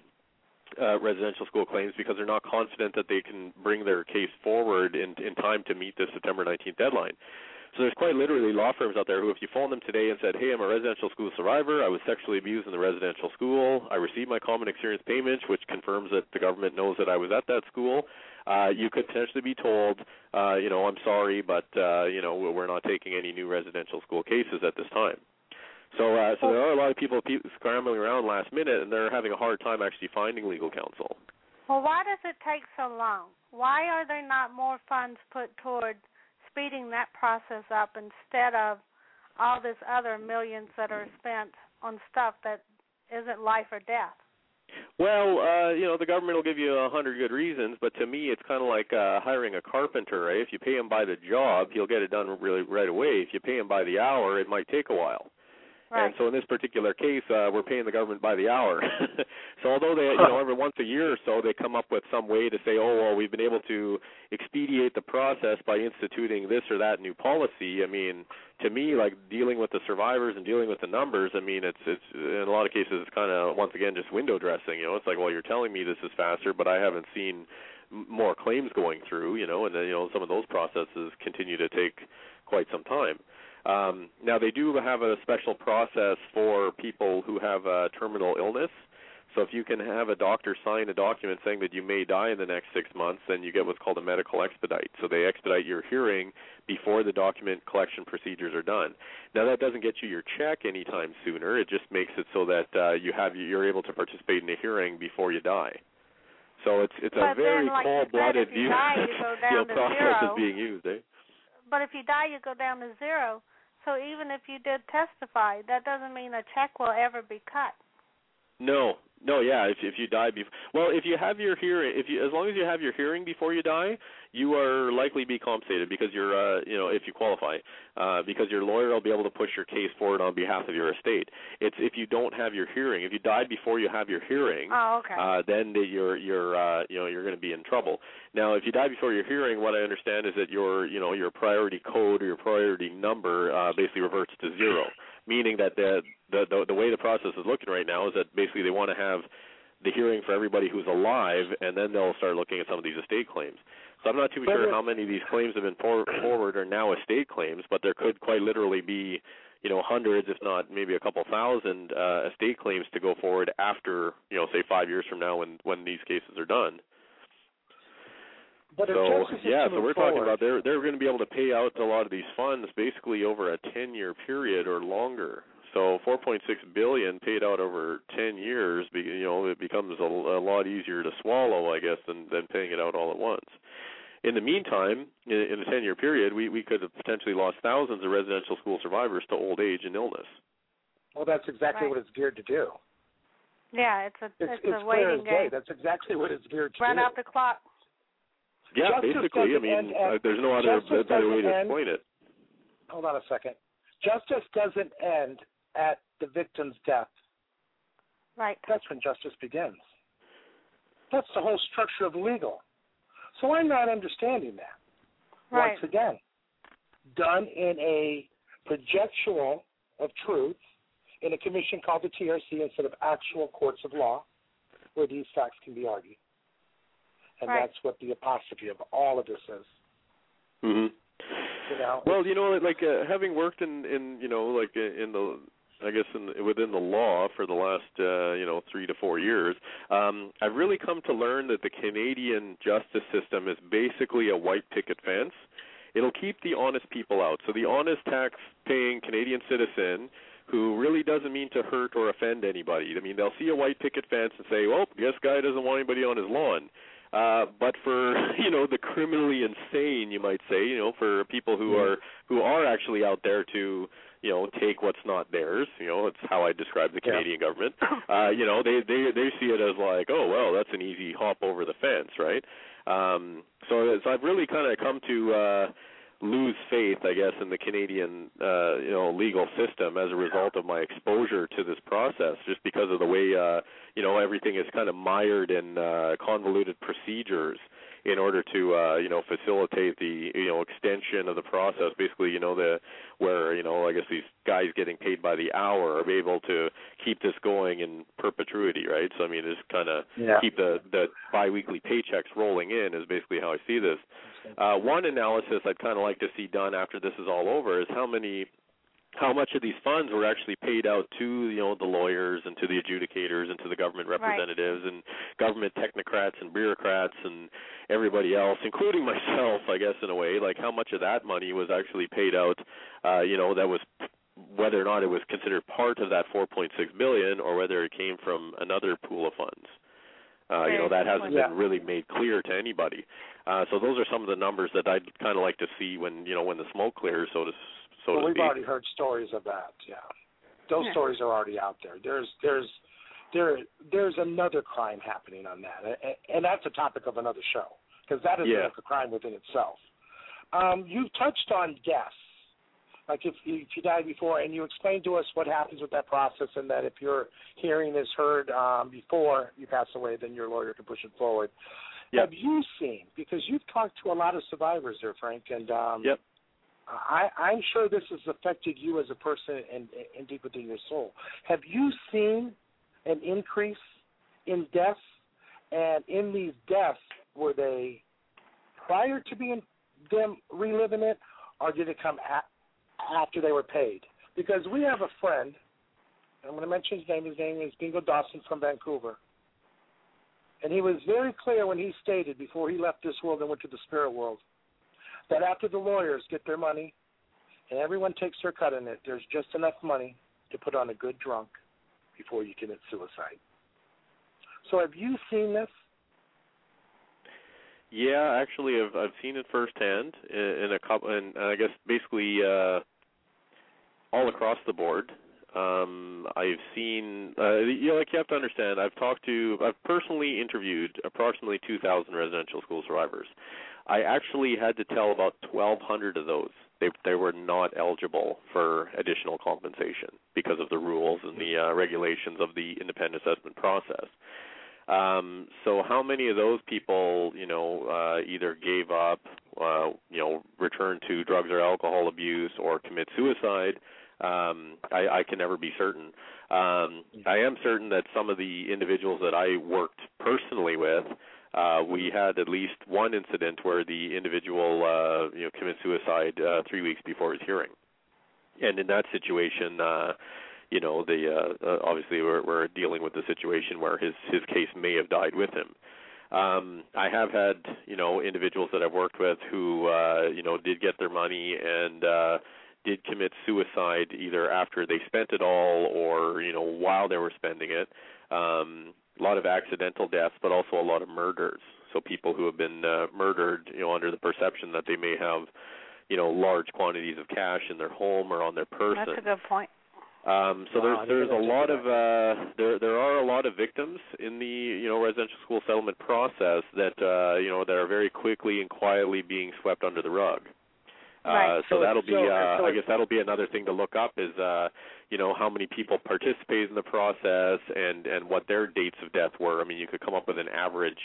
Uh, residential school claims because they're not confident that they can bring their case forward in, in time to meet the September nineteenth deadline. So there's quite literally law firms out there who, if you phone them today and said, hey, I'm a residential school survivor, I was sexually abused in the residential school, I received my common experience payments, which confirms that the government knows that I was at that school, uh, you could potentially be told, uh, you know, I'm sorry, but, uh, you know, we're not taking any new residential school cases at this time. So uh, so there are a lot of people scrambling around last minute, and they're having a hard time actually finding legal counsel. Well, why does it take so long? Why are there not more funds put toward speeding that process up instead of all this other millions that are spent on stuff that isn't life or death? Well, uh, you know, the government will give you a hundred good reasons, but to me it's kind of like uh, hiring a carpenter, right? If you pay him by the job, he'll get it done really right away. If you pay him by the hour, it might take a while. Right. And so in this particular case, uh, we're paying the government by the hour. So although they, you know, every once a year or so, they come up with some way to say, oh, well, we've been able to expedite the process by instituting this or that new policy. I mean, to me, like dealing with the survivors and dealing with the numbers, I mean, it's it's in a lot of cases, it's kind of, once again, just window dressing. You know, it's like, well, you're telling me this is faster, but I haven't seen more claims going through, you know, and then, you know, some of those processes continue to take quite some time. Um, now, they do have a special process for people who have a terminal illness. So if you can have a doctor sign a document saying that you may die in the next six months, then you get what's called a medical expedite. So they expedite your hearing before the document collection procedures are done. Now, that doesn't get you your check anytime sooner. It just makes it so that uh, you have you're able to participate in a hearing before you die. So it's it's but a very then, like cold-blooded view. Die, you go down you know, to process zero. is being used, eh? But if you die, you go down to zero. So even if you did testify, that doesn't mean a check will ever be cut. No, no, yeah. If if you die before, well, if you have your hearing, if you as long as you have your hearing before you die, you are likely to be compensated because you're, uh, you know, if you qualify, uh, because your lawyer will be able to push your case forward on behalf of your estate. It's if you don't have your hearing, if you died before you have your hearing, oh, okay. uh, then the, you're you're uh, you know you're going to be in trouble. Now, if you die before your hearing, what I understand is that your you know your priority code or your priority number uh, basically reverts to zero. Meaning that the, the the the way the process is looking right now is that basically they want to have the hearing for everybody who's alive, and then they'll start looking at some of these estate claims. So I'm not too sure how many of these claims have been for, forward are now estate claims, but there could quite literally be, you know, hundreds, if not maybe a couple thousand uh, estate claims to go forward after, you know, say five years from now when when these cases are done. But so yeah, so we're forward. talking about they're they're going to be able to pay out a lot of these funds basically over a ten-year period or longer. So four point six billion dollars paid out over ten years, you know, it becomes a, a lot easier to swallow, I guess, than than paying it out all at once. In the meantime, in, in a ten-year period, we, we could have potentially lost thousands of residential school survivors to old age and illness. Well, that's exactly right. what it's geared to do. Yeah, it's a it's, it's, it's a waiting game. That's exactly what it's geared to Run do. Run out the clock. Yeah, Justice basically. I mean, at, uh, there's no other better way to end, explain it. Hold on a second. Justice doesn't end at the victim's death. Right. That's when justice begins. That's the whole structure of legal. So I'm not understanding that. Right. Once again, done in a projectual of truth in a commission called the T R C instead of actual courts of law where these facts can be argued. And right. that's what the apostrophe of all of this is. Mm-hmm. You know, well, you know, like uh, having worked in, in, you know, like in the, I guess in, within the law for the last, uh, you know, three to four years, um, I've really come to learn that the Canadian justice system is basically a white picket fence. It'll keep the honest people out. So the honest tax-paying Canadian citizen who really doesn't mean to hurt or offend anybody. I mean, they'll see a white picket fence and say, well, this guy doesn't want anybody on his lawn. Uh, but for, you know, the criminally insane, you might say, you know, for people who are who are actually out there to, you know, take what's not theirs, you know, it's how I describe the Canadian yeah. government. Uh, you know, they, they they see it as like, oh, well, that's an easy hop over the fence, right? Um, so, so I've really kind of come to uh, lose faith, I guess, in the Canadian, uh, you know, legal system as a result of my exposure to this process, just because of the way, uh, you know, everything is kind of mired in uh, convoluted procedures in order to, uh, you know, facilitate the, you know, extension of the process. Basically, you know, the where, you know, I guess these guys getting paid by the hour are able to keep this going in perpetuity, right? So, I mean, just kind of yeah. keep the, the biweekly paychecks rolling in is basically how I see this. Uh, one analysis I'd kind of like to see done after this is all over is how many, how much of these funds were actually paid out to, you know, the lawyers and to the adjudicators and to the government representatives right. and government technocrats and bureaucrats and everybody else, including myself, I guess, in a way. Like, how much of that money was actually paid out, uh, you know, that was, whether or not it was considered part of that four point six billion dollars or whether it came from another pool of funds. Uh, you know, that hasn't yeah. been really made clear to anybody. Uh, so those are some of the numbers that I'd kind of like to see when, you know, when the smoke clears, so to so well, to we've speak. already heard stories of that, yeah. Those yeah. stories are already out there. There's there's there there's another crime happening on that, and, and that's a topic of another show, because that is yeah. like a crime within itself. Um, you touched on deaths, like if you, if you died before, and you explained to us what happens with that process, and that if your hearing is heard um, before you pass away, then your lawyer can push it forward. Yep. Have you seen, because you've talked to a lot of survivors there, Frank, and um, yep. I, I'm sure this has affected you as a person and, and deep within your soul. Have you seen an increase in deaths? And in these deaths, were they prior to being them reliving it, or did it come at, after they were paid? Because we have a friend, I'm going to mention his name. His name is Bingo Dawson from Vancouver. And he was very clear when he stated, before he left this world and went to the spirit world, that after the lawyers get their money and everyone takes their cut in it, there's just enough money to put on a good drunk before you commit suicide. So have you seen this? Yeah, actually, I've I've seen it firsthand in, in a couple, and I guess basically uh, all across the board. Um, I've seen, uh, you know, like you have to understand, I've talked to, I've personally interviewed approximately two thousand residential school survivors. I actually had to tell about twelve hundred of those they they were not eligible for additional compensation because of the rules and the uh, regulations of the independent assessment process. Um, so how many of those people, you know, uh, either gave up, uh, you know, returned to drugs or alcohol abuse or commit suicide, um, I, I can never be certain. Um, I am certain that some of the individuals that I worked personally with, uh, we had at least one incident where the individual, uh, you know, committed suicide uh, three weeks before his hearing. And in that situation, uh, you know, the uh, uh, obviously we're, we're dealing with the situation where his, his case may have died with him. Um, I have had, you know, individuals that I've worked with who, uh, you know, did get their money and uh, did commit suicide either after they spent it all or, you know, while they were spending it. Um, a lot of accidental deaths, but also a lot of murders. So people who have been uh, murdered, you know, under the perception that they may have, you know, large quantities of cash in their home or on their person. That's a good point. Um, so wow, there's there's a lot of uh, there there are a lot of victims in the you know residential school settlement process that uh, you know that are very quickly and quietly being swept under the rug. Right. Uh, so, so that'll be so, uh, so I guess that'll be another thing to look up is uh, you know how many people participated in the process and, and what their dates of death were. I mean, you could come up with an average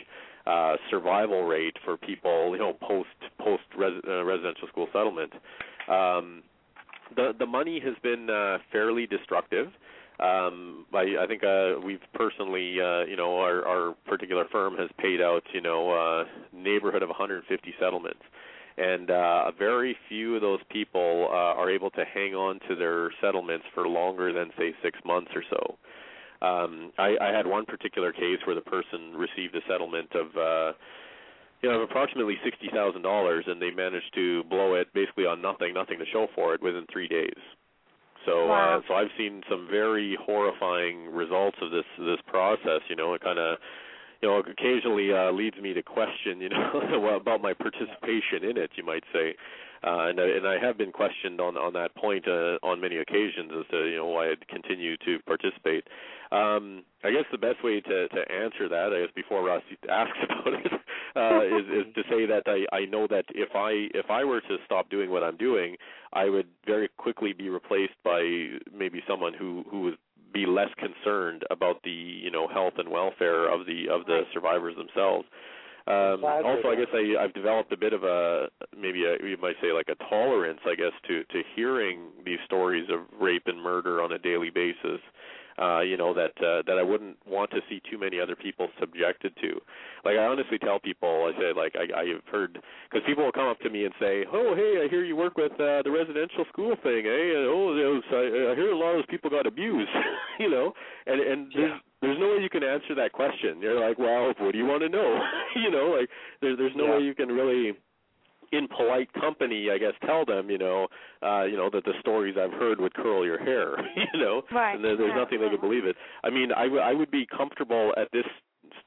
uh, survival rate for people, you know, post post res, uh, residential school settlement. Um, the the money has been uh, fairly destructive. Um, I, I think uh, we've personally, uh, you know, our, our particular firm has paid out, you know, uh, neighborhood of one hundred fifty settlements. And uh, very few of those people uh, are able to hang on to their settlements for longer than, say, six months or so. Um, I, I had one particular case where the person received a settlement of, uh, you know, of approximately sixty thousand dollars, and they managed to blow it basically on nothing, nothing to show for it within three days. So, wow. uh, so I've seen some very horrifying results of this this process. You know, it kind of, you know, occasionally uh, leads me to question, you know, about my participation in it, you might say, uh, and and I have been questioned on on that point uh, on many occasions as to, you know, why I'd continue to participate. Um, I guess the best way to, to answer that, I guess before Ross asks about it, uh, is, is to say that I, I know that if I if I were to stop doing what I'm doing, I would very quickly be replaced by maybe someone who, who would be less concerned about the, you know, health and welfare of the of the survivors themselves. Um, also, I guess I, I've developed a bit of a, maybe a, you might say like a tolerance, I guess, to, to hearing these stories of rape and murder on a daily basis. Uh, you know, that uh, that I wouldn't want to see too many other people subjected to. Like, I honestly tell people, I say, like, I, I've heard, because people will come up to me and say, oh, hey, I hear you work with uh, the residential school thing, eh? And, oh, was, I, I hear a lot of those people got abused, you know? And, and there's, yeah. there's no way you can answer that question. You're like, well, what do you want to know? you know, like, there, there's no yeah. way you can really, in polite company, I guess, tell them, you know, uh, you know, that the stories I've heard would curl your hair, you know, right. and there, there's yeah. nothing they could believe it. I mean, I, w- I would be comfortable at this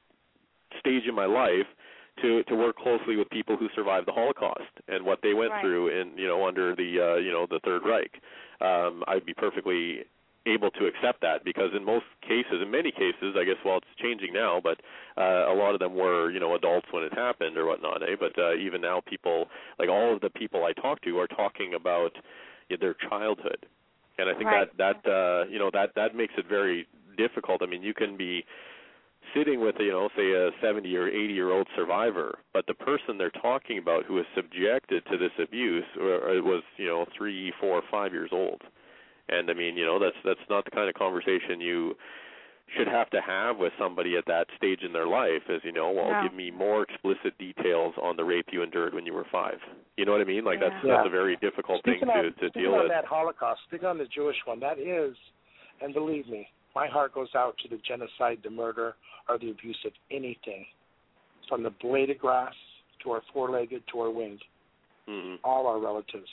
stage in my life to, to work closely with people who survived the Holocaust and what they went right. through in, you know, under the, uh, you know, the Third Reich. Um, I'd be perfectly able to accept that because in most cases, in many cases, I guess, well, it's changing now, but uh, a lot of them were, you know, adults when it happened or whatnot, eh? But uh, even now people, like all of the people I talk to are talking about you know, their childhood. And I think right. that, that uh, you know, that, that makes it very difficult. I mean, you can be sitting with, you know, say a seventy or eighty-year-old survivor, but the person they're talking about who was subjected to this abuse was, you know, three, four, five years old. And I mean, you know, that's that's not the kind of conversation you should have to have with somebody at that stage in their life. As you know, well, no. give me more explicit details on the rape you endured when you were five. You know what I mean? Like yeah. that's yeah. that's a very difficult speaking thing on, to, to deal on with. That Holocaust, speaking on the Jewish one, that is, and believe me, my heart goes out to the genocide, the murder, or the abuse of anything, from the blade of grass to our four-legged to our winged, mm-hmm. all our relatives.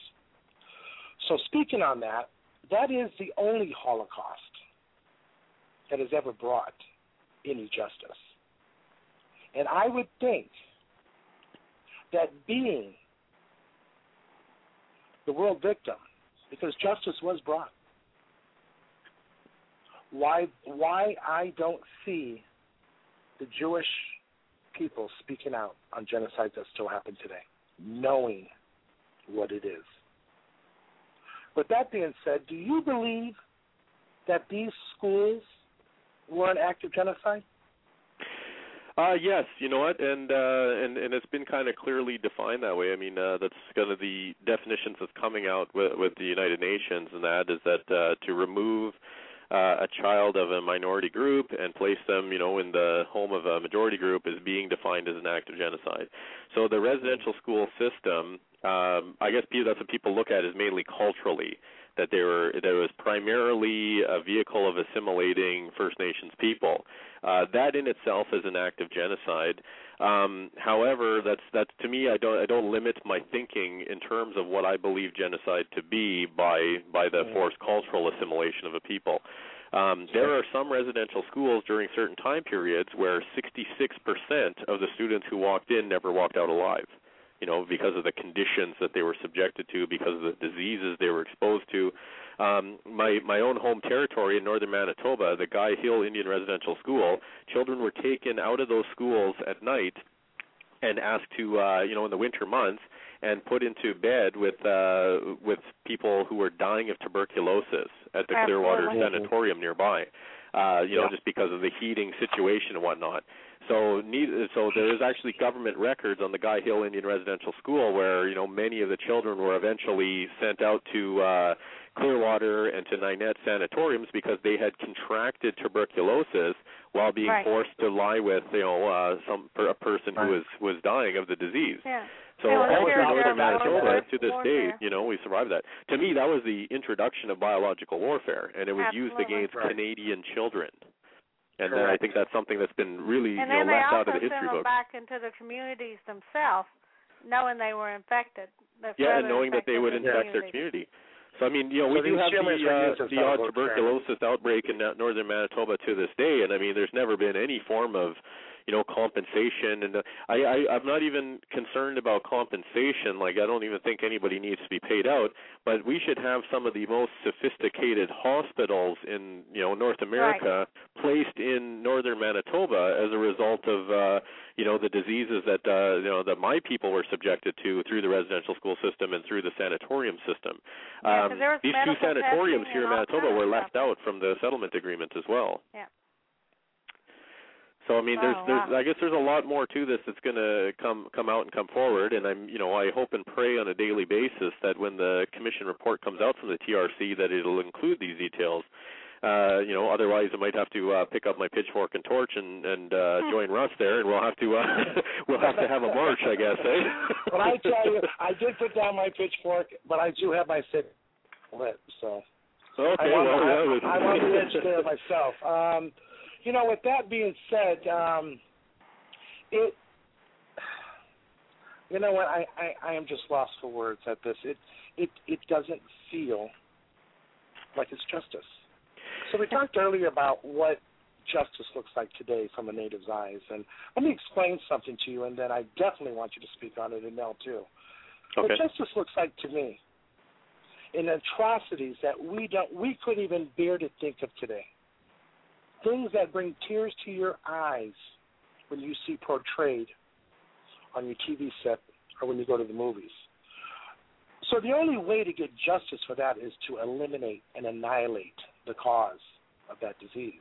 So speaking on that, that is the only Holocaust that has ever brought any justice. And I would think that being the world victim, because justice was brought, why why I don't see the Jewish people speaking out on genocides that still happen today, knowing what it is. With that being said, do you believe that these schools were an act of genocide? Uh, yes, you know what, and uh, and and it's been kind of clearly defined that way. I mean, uh, that's kind of the definitions that's coming out with, with the United Nations, and that is that uh, to remove uh, a child of a minority group and place them, you know, in the home of a majority group is being defined as an act of genocide. So the residential school system, um, I guess that's what people look at is mainly culturally, that they were that it was primarily a vehicle of assimilating First Nations people. Uh, that in itself is an act of genocide. Um, however, that's that's to me, I don't I don't limit my thinking in terms of what I believe genocide to be by by the forced cultural assimilation of a people. Um, there are some residential schools during certain time periods where sixty-six percent of the students who walked in never walked out alive. You know, because of the conditions that they were subjected to, because of the diseases they were exposed to. Um, my my own home territory in northern Manitoba, the Guy Hill Indian Residential School, children were taken out of those schools at night and asked to, uh, you know, in the winter months, and put into bed with uh, with people who were dying of tuberculosis at the Clearwater Sanatorium nearby. Uh, you know, yeah. just because of the heating situation and whatnot. So, need, so there is actually government records on the Guy Hill Indian Residential School where, you know, many of the children were eventually sent out to uh, Clearwater and to Ninette sanatoriums because they had contracted tuberculosis while being right. forced to lie with, you know, uh, some a person right. who was was dying of the disease. Yeah. So all through northern Manitoba, Manitoba, to this warfare. day, you know, we survived that. To me, that was the introduction of biological warfare, and it was Absolutely. used against right. Canadian children. And Correct. then I think that's something that's been really, and you know, left out of the history sent them books. back into the communities themselves, knowing they were infected. Yeah, and knowing that they would the infect community. their community. So, I mean, you know, so we do have the, uh, the odd tuberculosis fair. outbreak in northern Manitoba to this day, and, I mean, there's never been any form of, you know, compensation. And uh, I, I, I'm not even concerned about compensation. Like, I don't even think anybody needs to be paid out, but we should have some of the most sophisticated hospitals in, you know, North America right. placed in northern Manitoba as a result of, uh, you know, the diseases that, uh, you know, that my people were subjected to through the residential school system and through the sanatorium system. Yeah, um, there was these two sanatoriums here in Manitoba were left stuff. out from the settlement agreement as well. Yeah. So I mean, wow, there's, there's, wow. I guess there's a lot more to this that's going to come, come out and come forward. And I'm, you know, I hope and pray on a daily basis that when the commission report comes out from the T R C, that it'll include these details. Uh, you know, otherwise I might have to uh, pick up my pitchfork and torch and, and uh, join Russ there, and we'll have to, uh, we'll have to have a march, I guess. Eh? But I tell you, I did put down my pitchfork, but I do have my sit lit. So. Okay. I want, well, I, that was... I want the edge there myself. Um, You know, with that being said, um, it, you know what, I, I, I am just lost for words at this. It, it, it doesn't feel like it's justice. So we talked earlier about what justice looks like today from a native's eyes, and let me explain something to you, and then I definitely want you to speak on it, and Mel too. Okay. What justice looks like to me in atrocities that we don't, we couldn't even bear to think of today. Things that bring tears to your eyes when you see portrayed on your T V set or when you go to the movies. So the only way to get justice for that is to eliminate and annihilate the cause of that disease.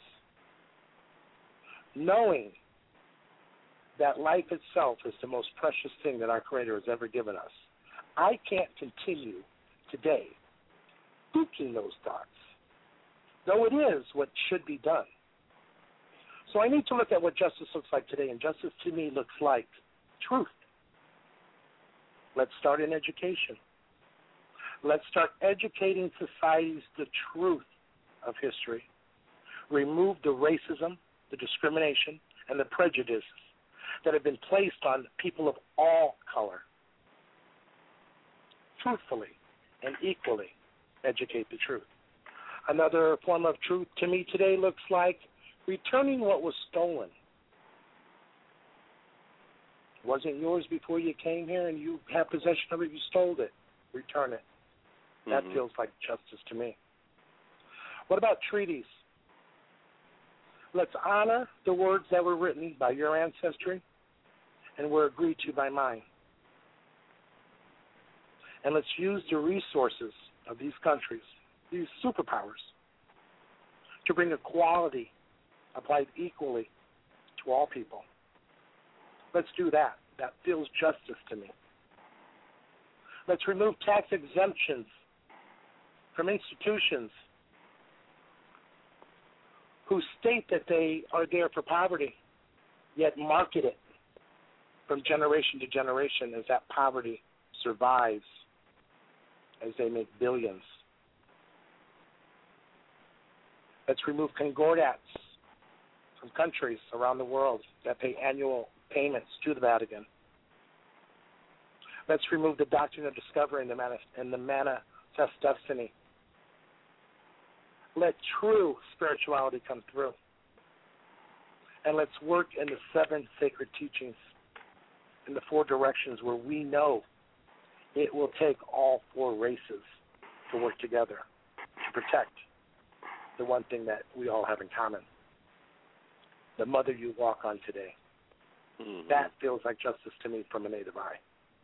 Knowing that life itself is the most precious thing that our Creator has ever given us, I can't continue today thinking those thoughts, though it is what should be done. So I need to look at what justice looks like today, and justice to me looks like truth. Let's start in education. Let's start educating societies the truth of history. Remove the racism, the discrimination, and the prejudices that have been placed on people of all color. Truthfully and equally educate the truth. Another form of truth to me today looks like returning what was stolen. Wasn't yours before you came here and you have possession of it, you stole it. Return it. That mm-hmm. feels like justice to me. What about treaties? Let's honor the words that were written by your ancestry and were agreed to by mine. And let's use the resources of these countries, these superpowers, to bring equality applied equally to all people. Let's do that. That feels justice to me. Let's remove tax exemptions from institutions who state that they are there for poverty, yet market it from generation to generation as that poverty survives as they make billions. Let's remove concordats from countries around the world that pay annual payments to the Vatican. Let's remove the doctrine of discovery and the, manif- and the manifest destiny. Let true spirituality come through. And let's work in the seven sacred teachings in the four directions where we know it will take all four races to work together to protect the one thing that we all have in common, the mother you walk on today. Mm-hmm. That feels like justice to me from a native eye.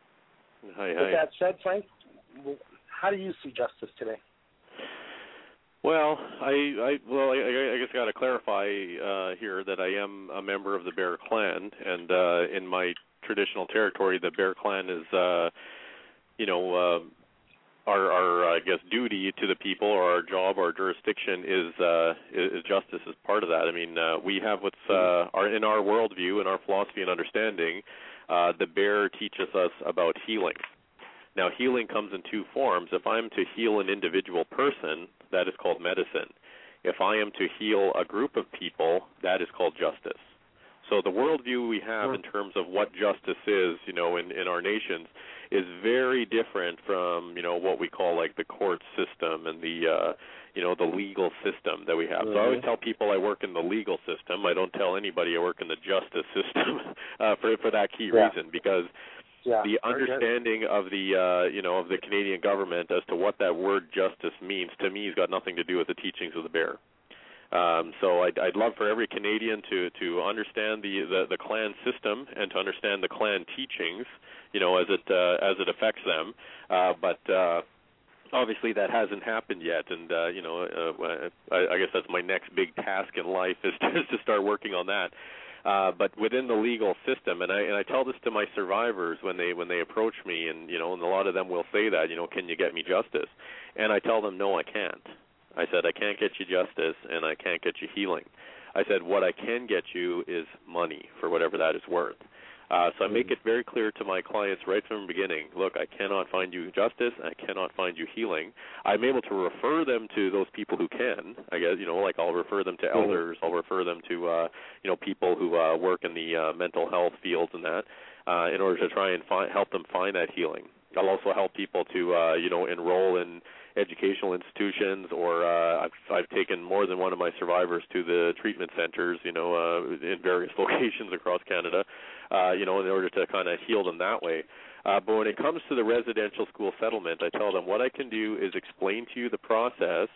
Hi, With hi. that said, Frank, how do you see justice today? Well, I, I well, I, I guess I got to clarify uh, here that I am a member of the Bear Clan, and uh, in my traditional territory, the Bear Clan is, uh, you know, uh, our, our I guess duty to the people, or our job, our jurisdiction is uh, is justice as part of that. I mean, uh, we have what's uh, our in our worldview, in our philosophy and understanding, uh, the Bear teaches us about healing. Now, healing comes in two forms. If I'm to heal an individual person, that is called medicine. If I am to heal a group of people, that is called justice. So the worldview we have in terms of what justice is, you know, in, in our nations is very different from, you know, what we call like the court system and the, uh, you know, the legal system that we have. Mm-hmm. So I always tell people I work in the legal system. I don't tell anybody I work in the justice system uh, for for that key yeah. reason, because Yeah, the understanding of the uh, you know of the Canadian government as to what that word justice means, to me, has got nothing to do with the teachings of the Bear. Um, so I'd, I'd love for every Canadian to to understand the, the, the Klan system and to understand the Klan teachings, you know, as it uh, as it affects them. Uh, but uh, obviously that hasn't happened yet, and uh, you know, uh, I, I guess that's my next big task in life is to, is to start working on that. Uh, but within the legal system, and I and I tell this to my survivors when they when they approach me, and you know, and a lot of them will say that, you know, can you get me justice? And I tell them, no, I can't. I said, I can't get you justice, and I can't get you healing. I said, what I can get you is money for whatever that is worth. Uh, so I make it very clear to my clients right from the beginning, look, I cannot find you justice, I cannot find you healing. I'm able to refer them to those people who can. I guess, you know, like I'll refer them to elders, I'll refer them to, uh, you know, people who uh, work in the uh, mental health fields and that, uh, in order to try and find, help them find that healing. I'll also help people to, uh, you know, enroll in educational institutions, or uh, I've, I've taken more than one of my survivors to the treatment centers, you know, uh, in various locations across Canada, uh, you know, in order to kind of heal them that way. Uh, but when it comes to the residential school settlement, I tell them what I can do is explain to you the process.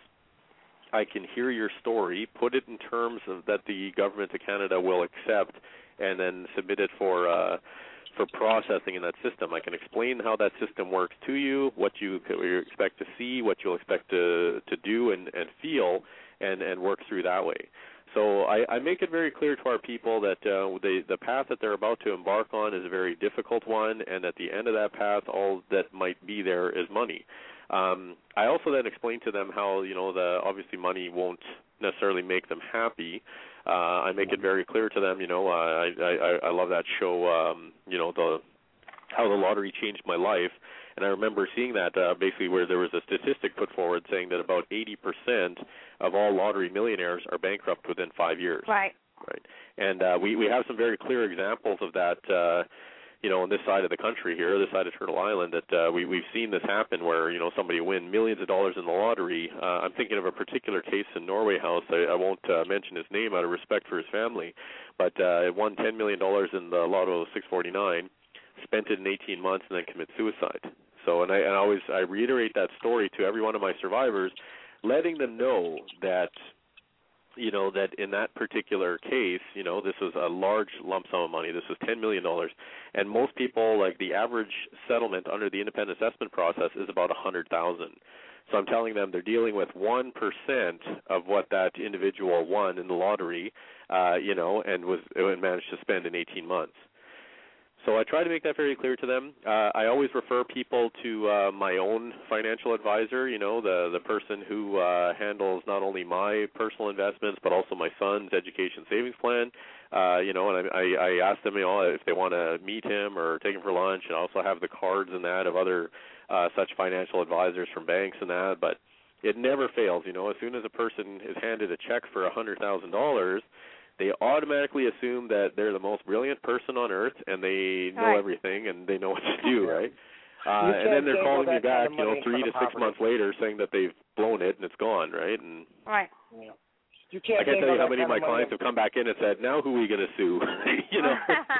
I can hear your story, put it in terms of that the government of Canada will accept, and then submit it for uh, for processing in that system. I can explain how that system works to you, what you, you expect to see, what you'll expect to to do and, and feel, and, and work through that way. So I, I make it very clear to our people that uh, the, the path that they're about to embark on is a very difficult one, and at the end of that path, all that might be there is money. Um, I also then explain to them how, you know, the obviously money won't necessarily make them happy. Uh, I make it very clear to them, you know, uh, I, I I love that show, um, you know, the how the lottery changed my life, and I remember seeing that uh, basically where there was a statistic put forward saying that about eighty percent of all lottery millionaires are bankrupt within five years. Right. Right. And uh, we we have some very clear examples of that. Uh, you know, on this side of the country here, this side of Turtle Island, that uh, we, we've seen this happen where, you know, somebody win millions of dollars in the lottery. Uh, I'm thinking of a particular case in Norway House. I, I won't uh, mention his name out of respect for his family, but uh, won ten million dollars in the Lotto six forty-nine, spent it in eighteen months, and then commit suicide. So, and I, and I always I reiterate that story to every one of my survivors, letting them know that, you know, that in that particular case, you know, this was a large lump sum of money. This was ten million dollars. And most people, like the average settlement under the independent assessment process is about one hundred thousand dollars. So I'm telling them they're dealing with one percent of what that individual won in the lottery, uh, you know, and was and managed to spend in eighteen months. So I try to make that very clear to them. Uh, I always refer people to uh, my own financial advisor, you know, the the person who uh, handles not only my personal investments but also my son's education savings plan. Uh, you know, and I, I, I ask them, you know, if they want to meet him or take him for lunch, and I also have the cards and that of other uh, such financial advisors from banks and that. But it never fails, you know. As soon as a person is handed a check for one hundred thousand dollars, they automatically assume that they're the most brilliant person on earth and they know right. everything and they know what to do, right? Uh, and then they're calling me back, you know, three to six months later saying that they've blown it and it's gone, right? And right. Yeah. You can't I can't tell you how many of my clients have come back in and said, now who are we going to sue? you know?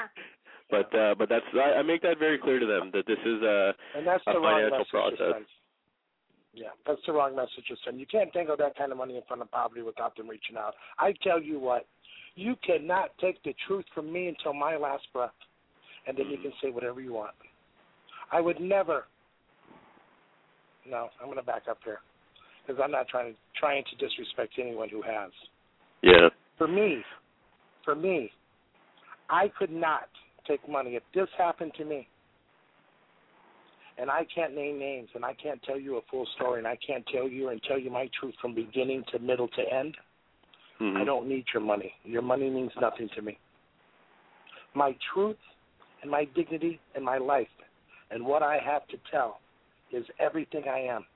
but uh, but that's I, I make that very clear to them that this is a, and that's a the financial wrong process. Yeah, that's the wrong message to send. You can't dangle that kind of money in front of poverty without them reaching out. I tell you what, you cannot take the truth from me until my last breath, and then you can say whatever you want. I would never. No, I'm going to back up here because I'm not trying to trying to disrespect anyone who has. Yeah. For me, for me, I could not take money. If this happened to me, and I can't name names, and I can't tell you a full story, and I can't tell you and tell you my truth from beginning to middle to end, mm-hmm. I don't need your money. Your money means nothing to me. My truth and my dignity and my life and what I have to tell is everything I am.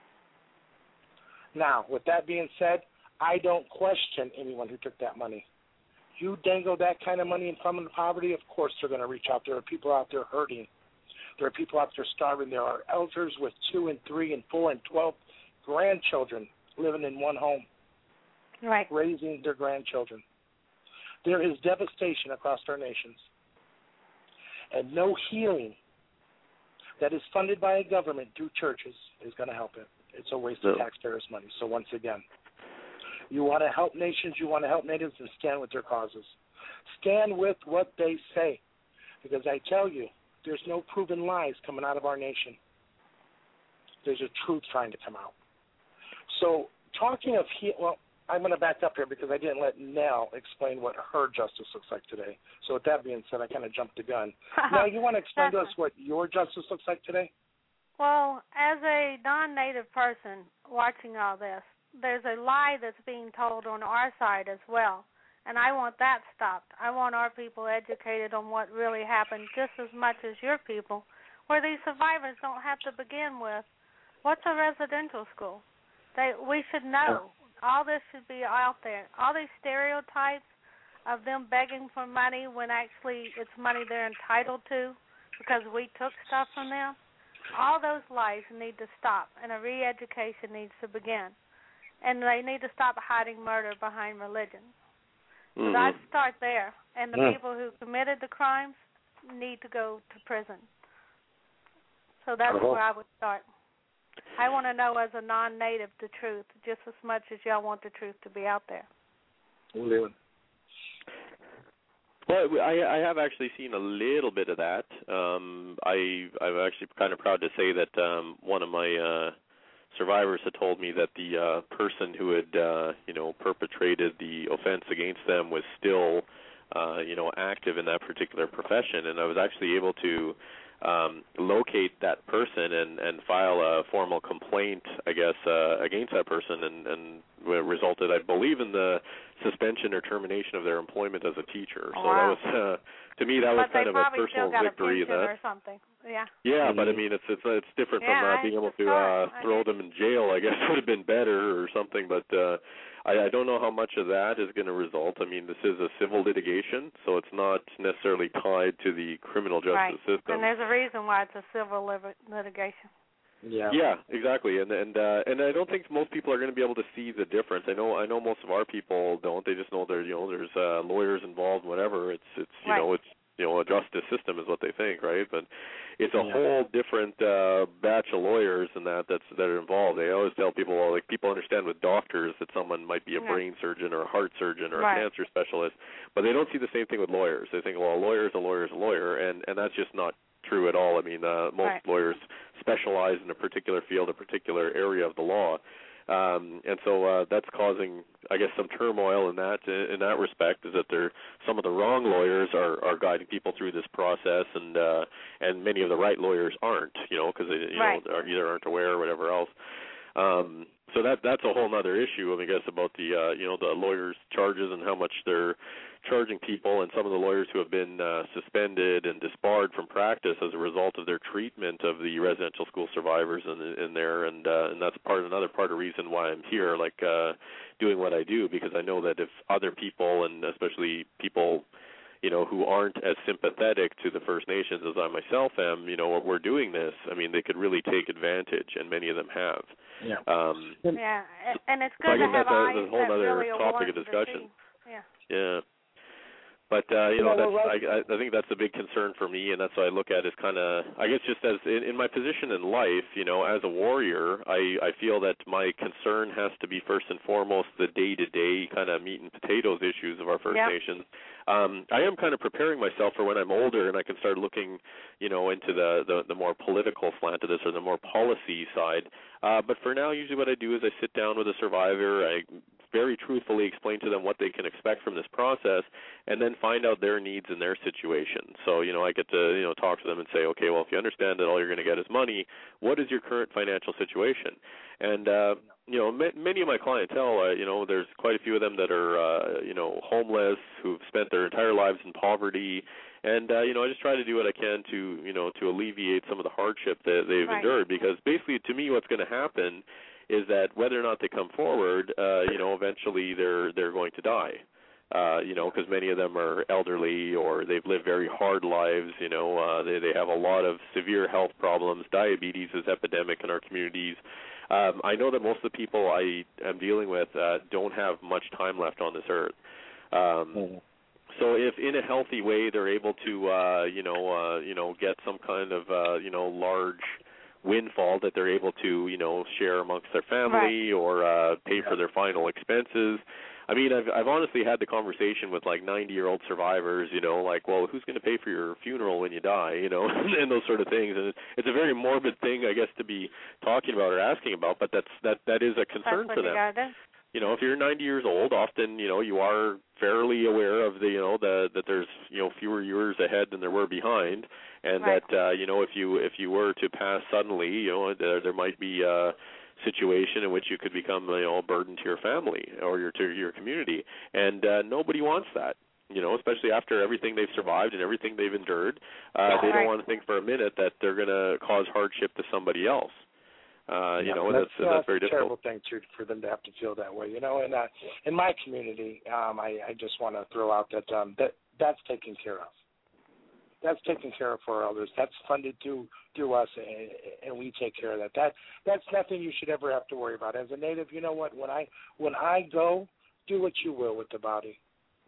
Now, with that being said, I don't question anyone who took that money. You dangle that kind of money in front of poverty, of course they're going to reach out. There are people out there hurting. There are people out there starving. There are elders with two and three and four and twelve grandchildren living in one home, right, raising their grandchildren. There is devastation across our nations, and no healing that is funded by a government through churches is going to help it. It's a waste no. of taxpayers' money. So once again, you want to help nations, you want to help natives, and stand with their causes. Stand with what they say, because I tell you, there's no proven lies coming out of our nation. There's a truth trying to come out. So talking of, he- well, I'm going to back up here because I didn't let Nell explain what her justice looks like today. So with that being said, I kind of jumped the gun. Now, you want to explain to us what your justice looks like today? Well, as a non-native person watching all this, there's a lie that's being told on our side as well. And I want that stopped. I want our people educated on what really happened just as much as your people, where these survivors don't have to begin with, what's a residential school? They, we should know. All this should be out there. All these stereotypes of them begging for money when actually it's money they're entitled to because we took stuff from them, all those lies need to stop, and a re-education needs to begin. And they need to stop hiding murder behind religion. Mm-hmm. So I'd start there. And the mm. people who committed the crimes need to go to prison. So that's uh-huh. where I would start. I want to know as a non-native the truth just as much as y'all want the truth to be out there. Well, I, I have actually seen a little bit of that. Um, I, I'm actually kind of proud to say that um, one of my uh, survivors had told me that the uh, person who had, uh, you know, perpetrated the offense against them was still, uh, you know, active in that particular profession, and I was actually able to um, locate that person and, and file a formal complaint, I guess, uh, against that person, and, and it resulted, I believe, in the suspension or termination of their employment as a teacher. Oh, so wow. that was, uh, to me, that was but kind of a personal victory. In that. Or something. Yeah. Yeah, but I mean, it's it's it's different yeah, from uh, being able to uh, throw them in jail. I guess would have been better or something. But uh, I, I don't know how much of that is going to result. I mean, this is a civil litigation, so it's not necessarily tied to the criminal justice right. system. And there's a reason why it's a civil lit- litigation. Yeah. Yeah, exactly. And and uh, and I don't think most people are going to be able to see the difference. I know I know most of our people don't. They just know there you know there's uh, lawyers involved, whatever. It's it's you right. know it's you know a justice system is what they think, right? But it's a yeah. whole different uh, batch of lawyers and that that's that are involved. They always tell people, well, like people understand with doctors that someone might be a yeah. brain surgeon or a heart surgeon or right. a cancer specialist, but they don't see the same thing with lawyers. They think, well, a lawyer is a lawyer is a lawyer, and and that's just not true at all. I mean, uh, most right. lawyers specialize in a particular field, a particular area of the law, um, and so uh, that's causing, I guess, some turmoil in that in that respect. Is that there some of the wrong lawyers are, are guiding people through this process, and uh, and many of the right lawyers aren't, you know, because they you right. know are either aren't aware or whatever else. Um, so that that's a whole other issue, I guess, about the uh, you know the lawyers' charges and how much they're charging people, and some of the lawyers who have been uh, suspended and disbarred from practice as a result of their treatment of the residential school survivors in, in there, and uh, and that's part another part of the reason why I'm here, like uh, doing what I do, because I know that if other people, and especially people, you know, who aren't as sympathetic to the First Nations as I myself am, you know, we're doing this, I mean, they could really take advantage, and many of them have. Yeah. Um, yeah, and it's good so to have that's eyes a whole that other really topic want of discussion. to see. Yeah. Yeah. But uh, you, you know, know that's I, I think that's a big concern for me, and that's what I look at as kind of, I guess, just as in, in my position in life. You know, as a warrior, I I feel that my concern has to be first and foremost the day-to-day kind of meat and potatoes issues of our First yep. Nations. Um, I am kind of preparing myself for when I'm older and I can start looking, you know, into the the, the more political slant of this or the more policy side. Uh, but for now, usually what I do is I sit down with a survivor. I very truthfully explain to them what they can expect from this process, and then find out their needs and their situation. So, you know, I get to, you know, talk to them and say, okay, well, if you understand that all you're going to get is money, what is your current financial situation? And, uh, you know, m- many of my clientele, uh, you know, there's quite a few of them that are, uh, you know, homeless, who've spent their entire lives in poverty. And, uh, you know, I just try to do what I can to, you know, to alleviate some of the hardship that they've right. endured, because basically, to me, what's going to happen is that whether or not they come forward, uh, you know, eventually they're they're going to die. Uh, you know, because many of them are elderly or they've lived very hard lives. You know, uh, they they have a lot of severe health problems. Diabetes is epidemic in our communities. Um, I know that most of the people I am dealing with uh, don't have much time left on this earth. Um, mm-hmm. So if in a healthy way they're able to, uh, you know, uh, you know, get some kind of, uh, you know, large windfall that they're able to, you know, share amongst their family, right. or uh, pay for their final expenses. I mean, I've I've honestly had the conversation with like ninety-year-old survivors, you know, like, well, who's going to pay for your funeral when you die, you know, and those sort of things. And it's a very morbid thing, I guess, to be talking about or asking about, but that's that that is a concern that's for them. You, you know, if you're ninety years old, often, you know, you are fairly aware of the, you know, the that there's, you know, fewer years ahead than there were behind, and right. that, uh, you know, if you if you were to pass suddenly, you know, there there might be a situation in which you could become, you know, a burden to your family or your to your community, and uh, nobody wants that. You know, especially after everything they've survived and everything they've endured, uh, they right. don't want to think for a minute that they're going to cause hardship to somebody else. Uh, you yeah, know, that's, that's, that's very a difficult. terrible thing too, for them to have to feel that way. You know, and uh, in my community, um, I, I just want to throw out that um, that that's taken care of. That's taken care of for our elders. That's funded through through us, and, and we take care of that. That that's nothing you should ever have to worry about. As a Native, you know what? When I when I go, do what you will with the body.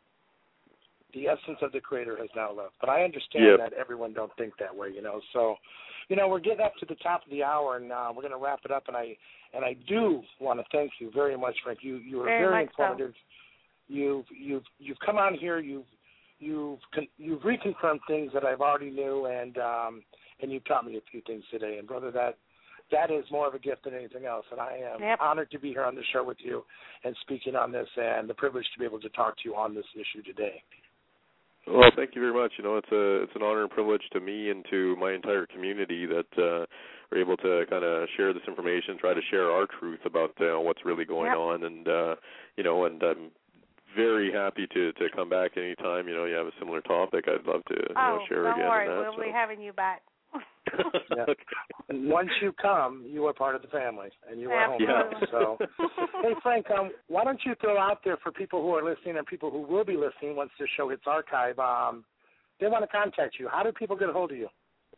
The essence of the Creator has now left. But I understand yep. that everyone don't think that way, you know. So, you know, we're getting up to the top of the hour, and uh, we're going to wrap it up. And I and I do want to thank you very much, Frank. You you were very, very much informative. So. You've you've you've come on here. You've you've con- you've reconfirmed things that I've already knew, and um, and you've taught me a few things today. And brother, that that is more of a gift than anything else. And I am yep. honored to be here on the show with you and speaking on this, and the privilege to be able to talk to you on this issue today. Well, thank you very much. You know, it's a it's an honor and privilege to me and to my entire community that uh, we're able to kind of share this information, try to share our truth about uh, what's really going yep. on, and uh, you know, and I'm very happy to, to come back anytime. You know, you have a similar topic, I'd love to you oh, know, share don't again. Don't worry, that, we'll so. be having you back. yeah. Once you come, you are part of the family, and you are home. Yeah. So, hey, Frank, um, why don't you throw out there for people who are listening and people who will be listening once this show hits archive, um, they want to contact you. How do people get a hold of you?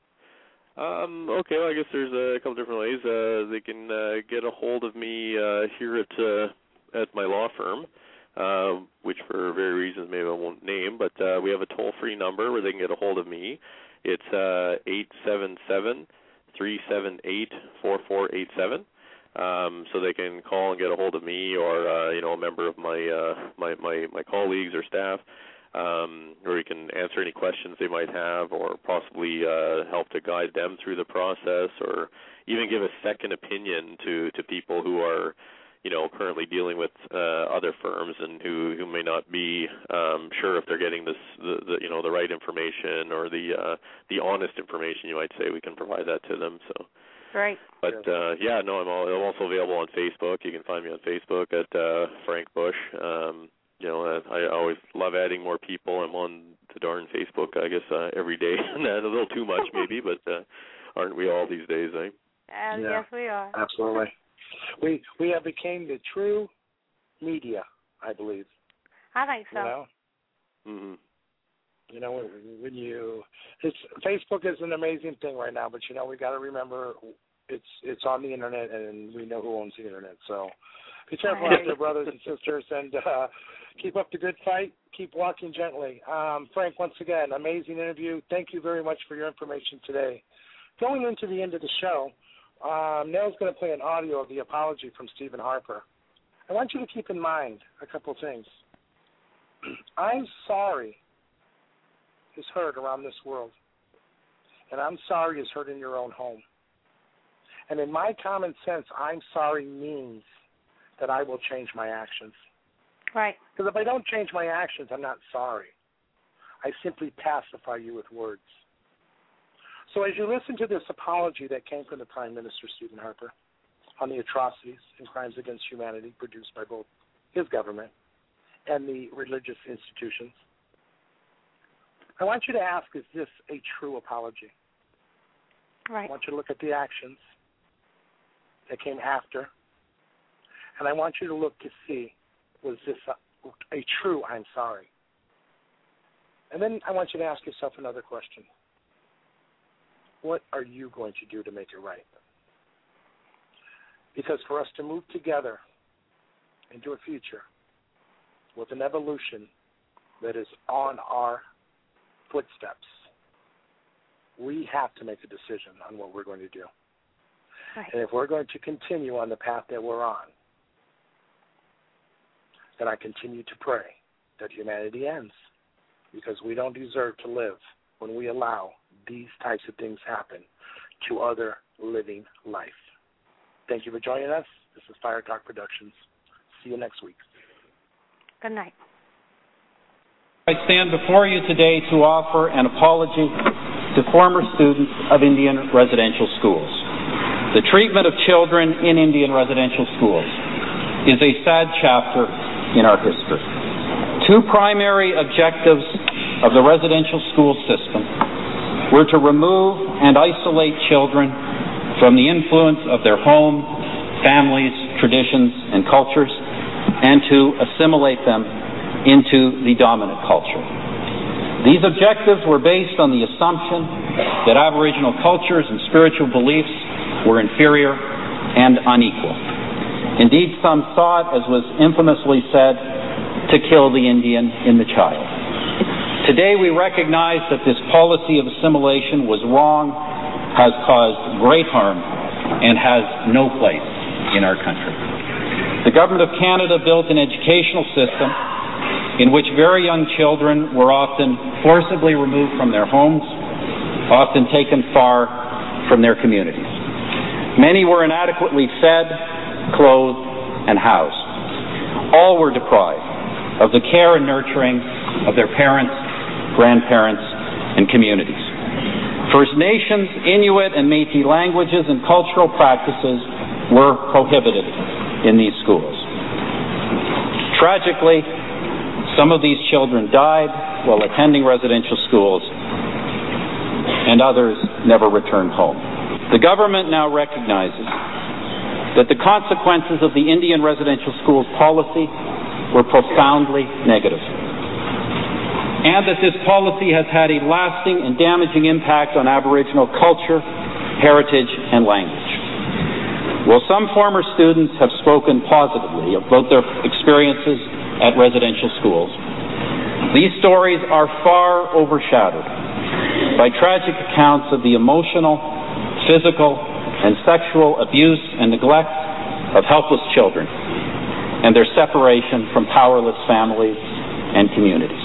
Um, okay, well, I guess there's a couple different ways. Uh, they can uh, get a hold of me uh, here at uh, at my law firm, uh, which for various reasons maybe I won't name, but uh, we have a toll-free number where they can get a hold of me. It's uh, eight seven seven, three seven eight, four four eight seven. Um, so they can call and get a hold of me, or uh, you know, a member of my uh, my, my my colleagues or staff, um, or you can answer any questions they might have, or possibly uh, help to guide them through the process, or even give a second opinion to, to people who are, you know, currently dealing with uh, other firms and who, who may not be um, sure if they're getting this, the, the you know, the right information or the uh, the honest information. You might say we can provide that to them. So, great. But uh, yeah, no, I'm, all, I'm also available on Facebook. You can find me on Facebook at uh, Frank Bush. Um, you know, I, I always love adding more people. I'm on the darn Facebook, I guess, uh, every day. A little too much, maybe, but uh, aren't we all these days, eh? Uh, yeah, yes, we are. Absolutely. We we have become the true media, I believe. I think so. You know, mm-hmm. you know when, when you, it's Facebook is an amazing thing right now, but you know we got to remember it's it's on the internet, and we know who owns the internet. So be careful out there, brothers and sisters, and uh, keep up the good fight. Keep walking gently. Um, Frank, once again, amazing interview. Thank you very much for your information today. Going into the end of the show, um, Nell's going to play an audio of the apology from Stephen Harper. I want you to keep in mind a couple things. I'm sorry is heard around this world, and I'm sorry is heard in your own home. And in my common sense, I'm sorry means that I will change my actions. Right. Because if I don't change my actions, I'm not sorry. I simply pacify you with words. So as you listen to this apology that came from the Prime Minister, Stephen Harper, on the atrocities and crimes against humanity produced by both his government and the religious institutions, I want you to ask, is this a true apology? Right. I want you to look at the actions that came after, and I want you to look to see, was this a, a true I'm sorry? And then I want you to ask yourself another question. What are you going to do to make it right? Because for us to move together into a future with an evolution that is on our footsteps, we have to make a decision on what we're going to do. Right. And if we're going to continue on the path that we're on, then I continue to pray that humanity ends, because we don't deserve to live when we allow these types of things happen to other living life. Thank you for joining us. This is Fire Talk Productions. See you next week. Good night. I stand before you today to offer an apology to former students of Indian residential schools. The treatment of children in Indian residential schools is a sad chapter in our history. Two primary objectives of the residential school system were to remove and isolate children from the influence of their home, families, traditions, and cultures, and to assimilate them into the dominant culture. These objectives were based on the assumption that Aboriginal cultures and spiritual beliefs were inferior and unequal. Indeed, some saw it, as was infamously said, to kill the Indian in the child. Today we recognize that this policy of assimilation was wrong, has caused great harm, and has no place in our country. The Government of Canada built an educational system in which very young children were often forcibly removed from their homes, often taken far from their communities. Many were inadequately fed, clothed, and housed. All were deprived of the care and nurturing of their parents, grandparents, and communities. First Nations, Inuit, and Métis languages and cultural practices were prohibited in these schools. Tragically, some of these children died while attending residential schools, and others never returned home. The government now recognizes that the consequences of the Indian residential schools policy were profoundly negative, and that this policy has had a lasting and damaging impact on Aboriginal culture, heritage, and language. While some former students have spoken positively about their experiences at residential schools, these stories are far overshadowed by tragic accounts of the emotional, physical, and sexual abuse and neglect of helpless children and their separation from powerless families and communities.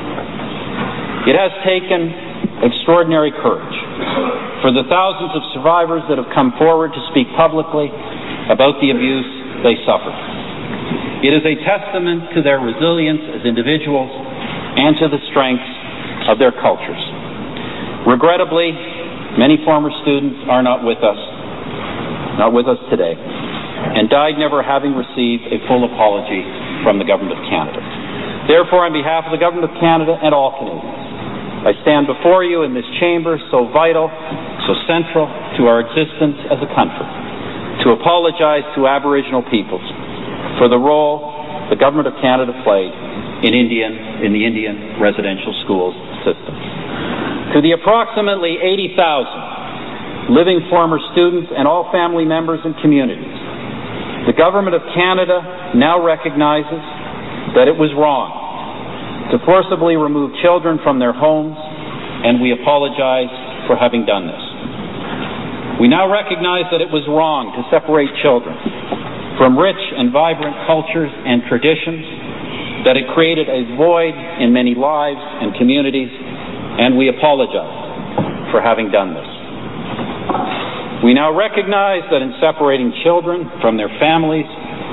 It has taken extraordinary courage for the thousands of survivors that have come forward to speak publicly about the abuse they suffered. It is a testament to their resilience as individuals and to the strength of their cultures. Regrettably, many former students are not with us, not with us today, and died never having received a full apology from the Government of Canada. Therefore, on behalf of the Government of Canada and all Canadians, I stand before you in this chamber so vital, so central to our existence as a country, to apologize to Aboriginal peoples for the role the Government of Canada played in Indian in the Indian residential schools system. To the approximately eighty thousand living former students and all family members and communities, the Government of Canada now recognizes that it was wrong, to forcibly remove children from their homes, and we apologize for having done this. We now recognize that it was wrong to separate children from rich and vibrant cultures and traditions, that it created a void in many lives and communities, and we apologize for having done this. We now recognize that in separating children from their families,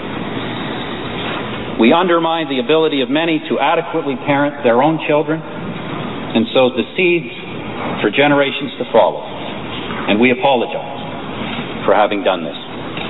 we undermine the ability of many to adequately parent their own children and sow the seeds for generations to follow. And we apologize for having done this.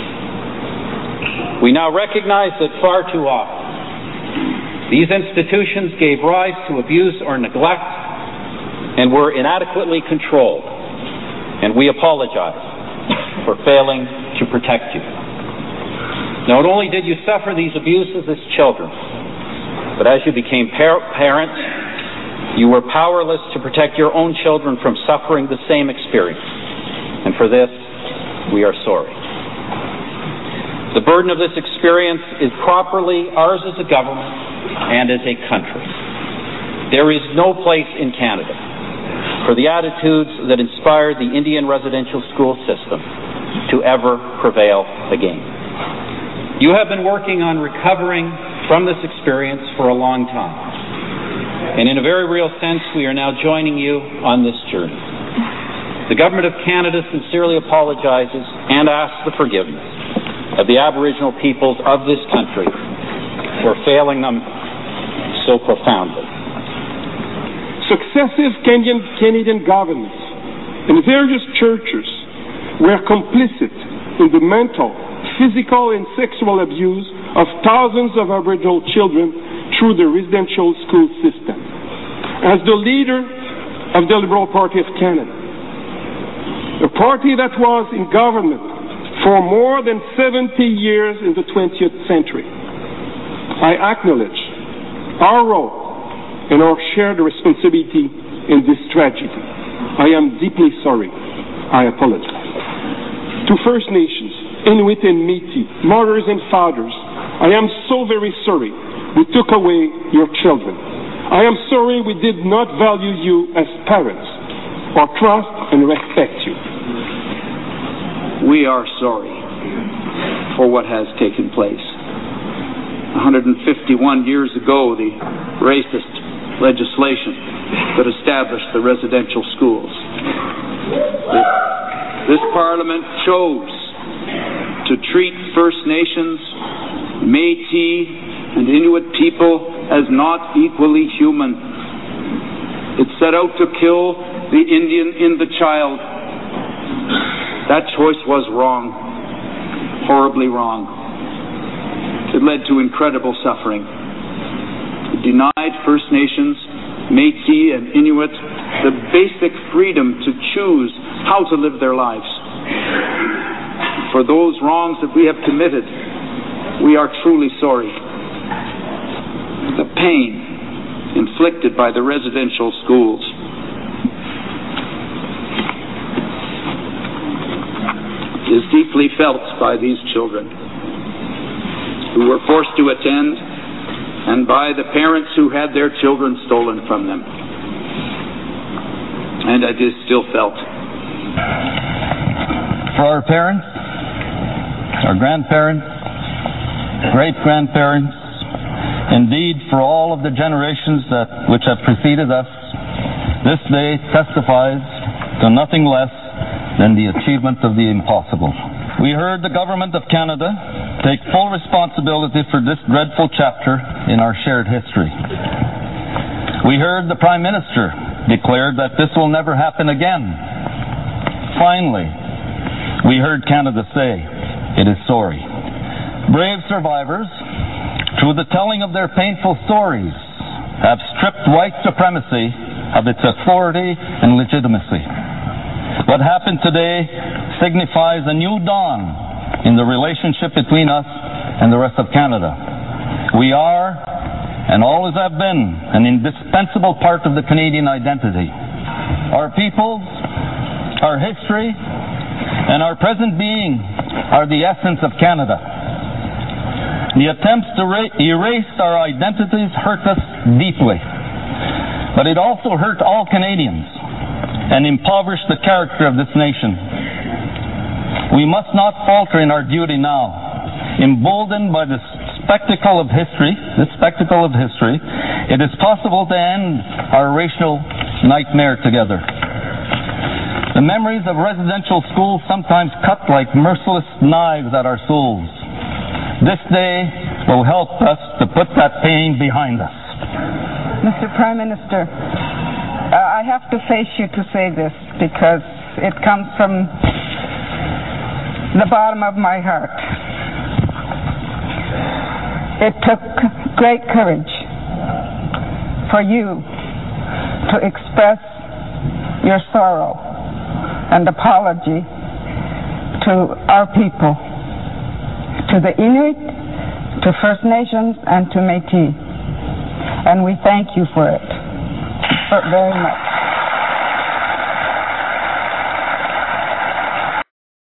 We now recognize that far too often these institutions gave rise to abuse or neglect and were inadequately controlled. And we apologize for failing to protect you. Not only did you suffer these abuses as children, but as you became par- parents, you were powerless to protect your own children from suffering the same experience. And for this, we are sorry. The burden of this experience is properly ours as a government and as a country. There is no place in Canada for the attitudes that inspired the Indian residential school system to ever prevail again. You have been working on recovering from this experience for a long time. And in a very real sense, we are now joining you on this journey. The Government of Canada sincerely apologizes and asks the forgiveness of the Aboriginal peoples of this country for failing them so profoundly. Successive Kenyan, Canadian governments and various churches were complicit in the mental, physical, and sexual abuse of thousands of Aboriginal children through the residential school system. As the leader of the Liberal Party of Canada, a party that was in government for more than seventy years in the twentieth century, I acknowledge our role and our shared responsibility in this tragedy. I am deeply sorry. I apologize. To First Nations, Inuit and Métis, mothers and fathers, I am so very sorry we took away your children. I am sorry we did not value you as parents or trust and respect you. We are sorry for what has taken place. one hundred fifty-one years ago, the racist legislation that established the residential schools. This, this Parliament chose to treat First Nations, Métis, and Inuit people as not equally human. It set out to kill the Indian in the child. That choice was wrong, horribly wrong. It led to incredible suffering. It denied First Nations, Métis, and Inuit the basic freedom to choose how to live their lives. For those wrongs that we have committed, we are truly sorry. The pain inflicted by the residential schools is deeply felt by these children who were forced to attend and by the parents who had their children stolen from them. And it is still felt. For our parents, our grandparents, great-grandparents, indeed for all of the generations that which have preceded us, this day testifies to nothing less than the achievement of the impossible. We heard the Government of Canada take full responsibility for this dreadful chapter in our shared history. We heard the Prime Minister declare that this will never happen again. Finally, we heard Canada say it is sorry. Brave survivors, through the telling of their painful stories, have stripped white supremacy of its authority and legitimacy. What happened today signifies a new dawn in the relationship between us and the rest of Canada. We are, and always have been, an indispensable part of the Canadian identity. Our peoples, our history, and our present being are the essence of Canada. The attempts to ra- erase our identities hurt us deeply. but it also hurt all Canadians and impoverished the character of this nation. We must not falter in our duty now. Emboldened by the spectacle of history, this spectacle of history, it is possible to end our racial nightmare together. The memories of residential schools sometimes cut like merciless knives at our souls. This day will help us to put that pain behind us. Mister Prime Minister, uh, I have to face you to say this because it comes from the bottom of my heart. It took great courage for you to express your sorrow and apology to our people, to the Inuit, to First Nations, and to Métis. And we thank you for it very much.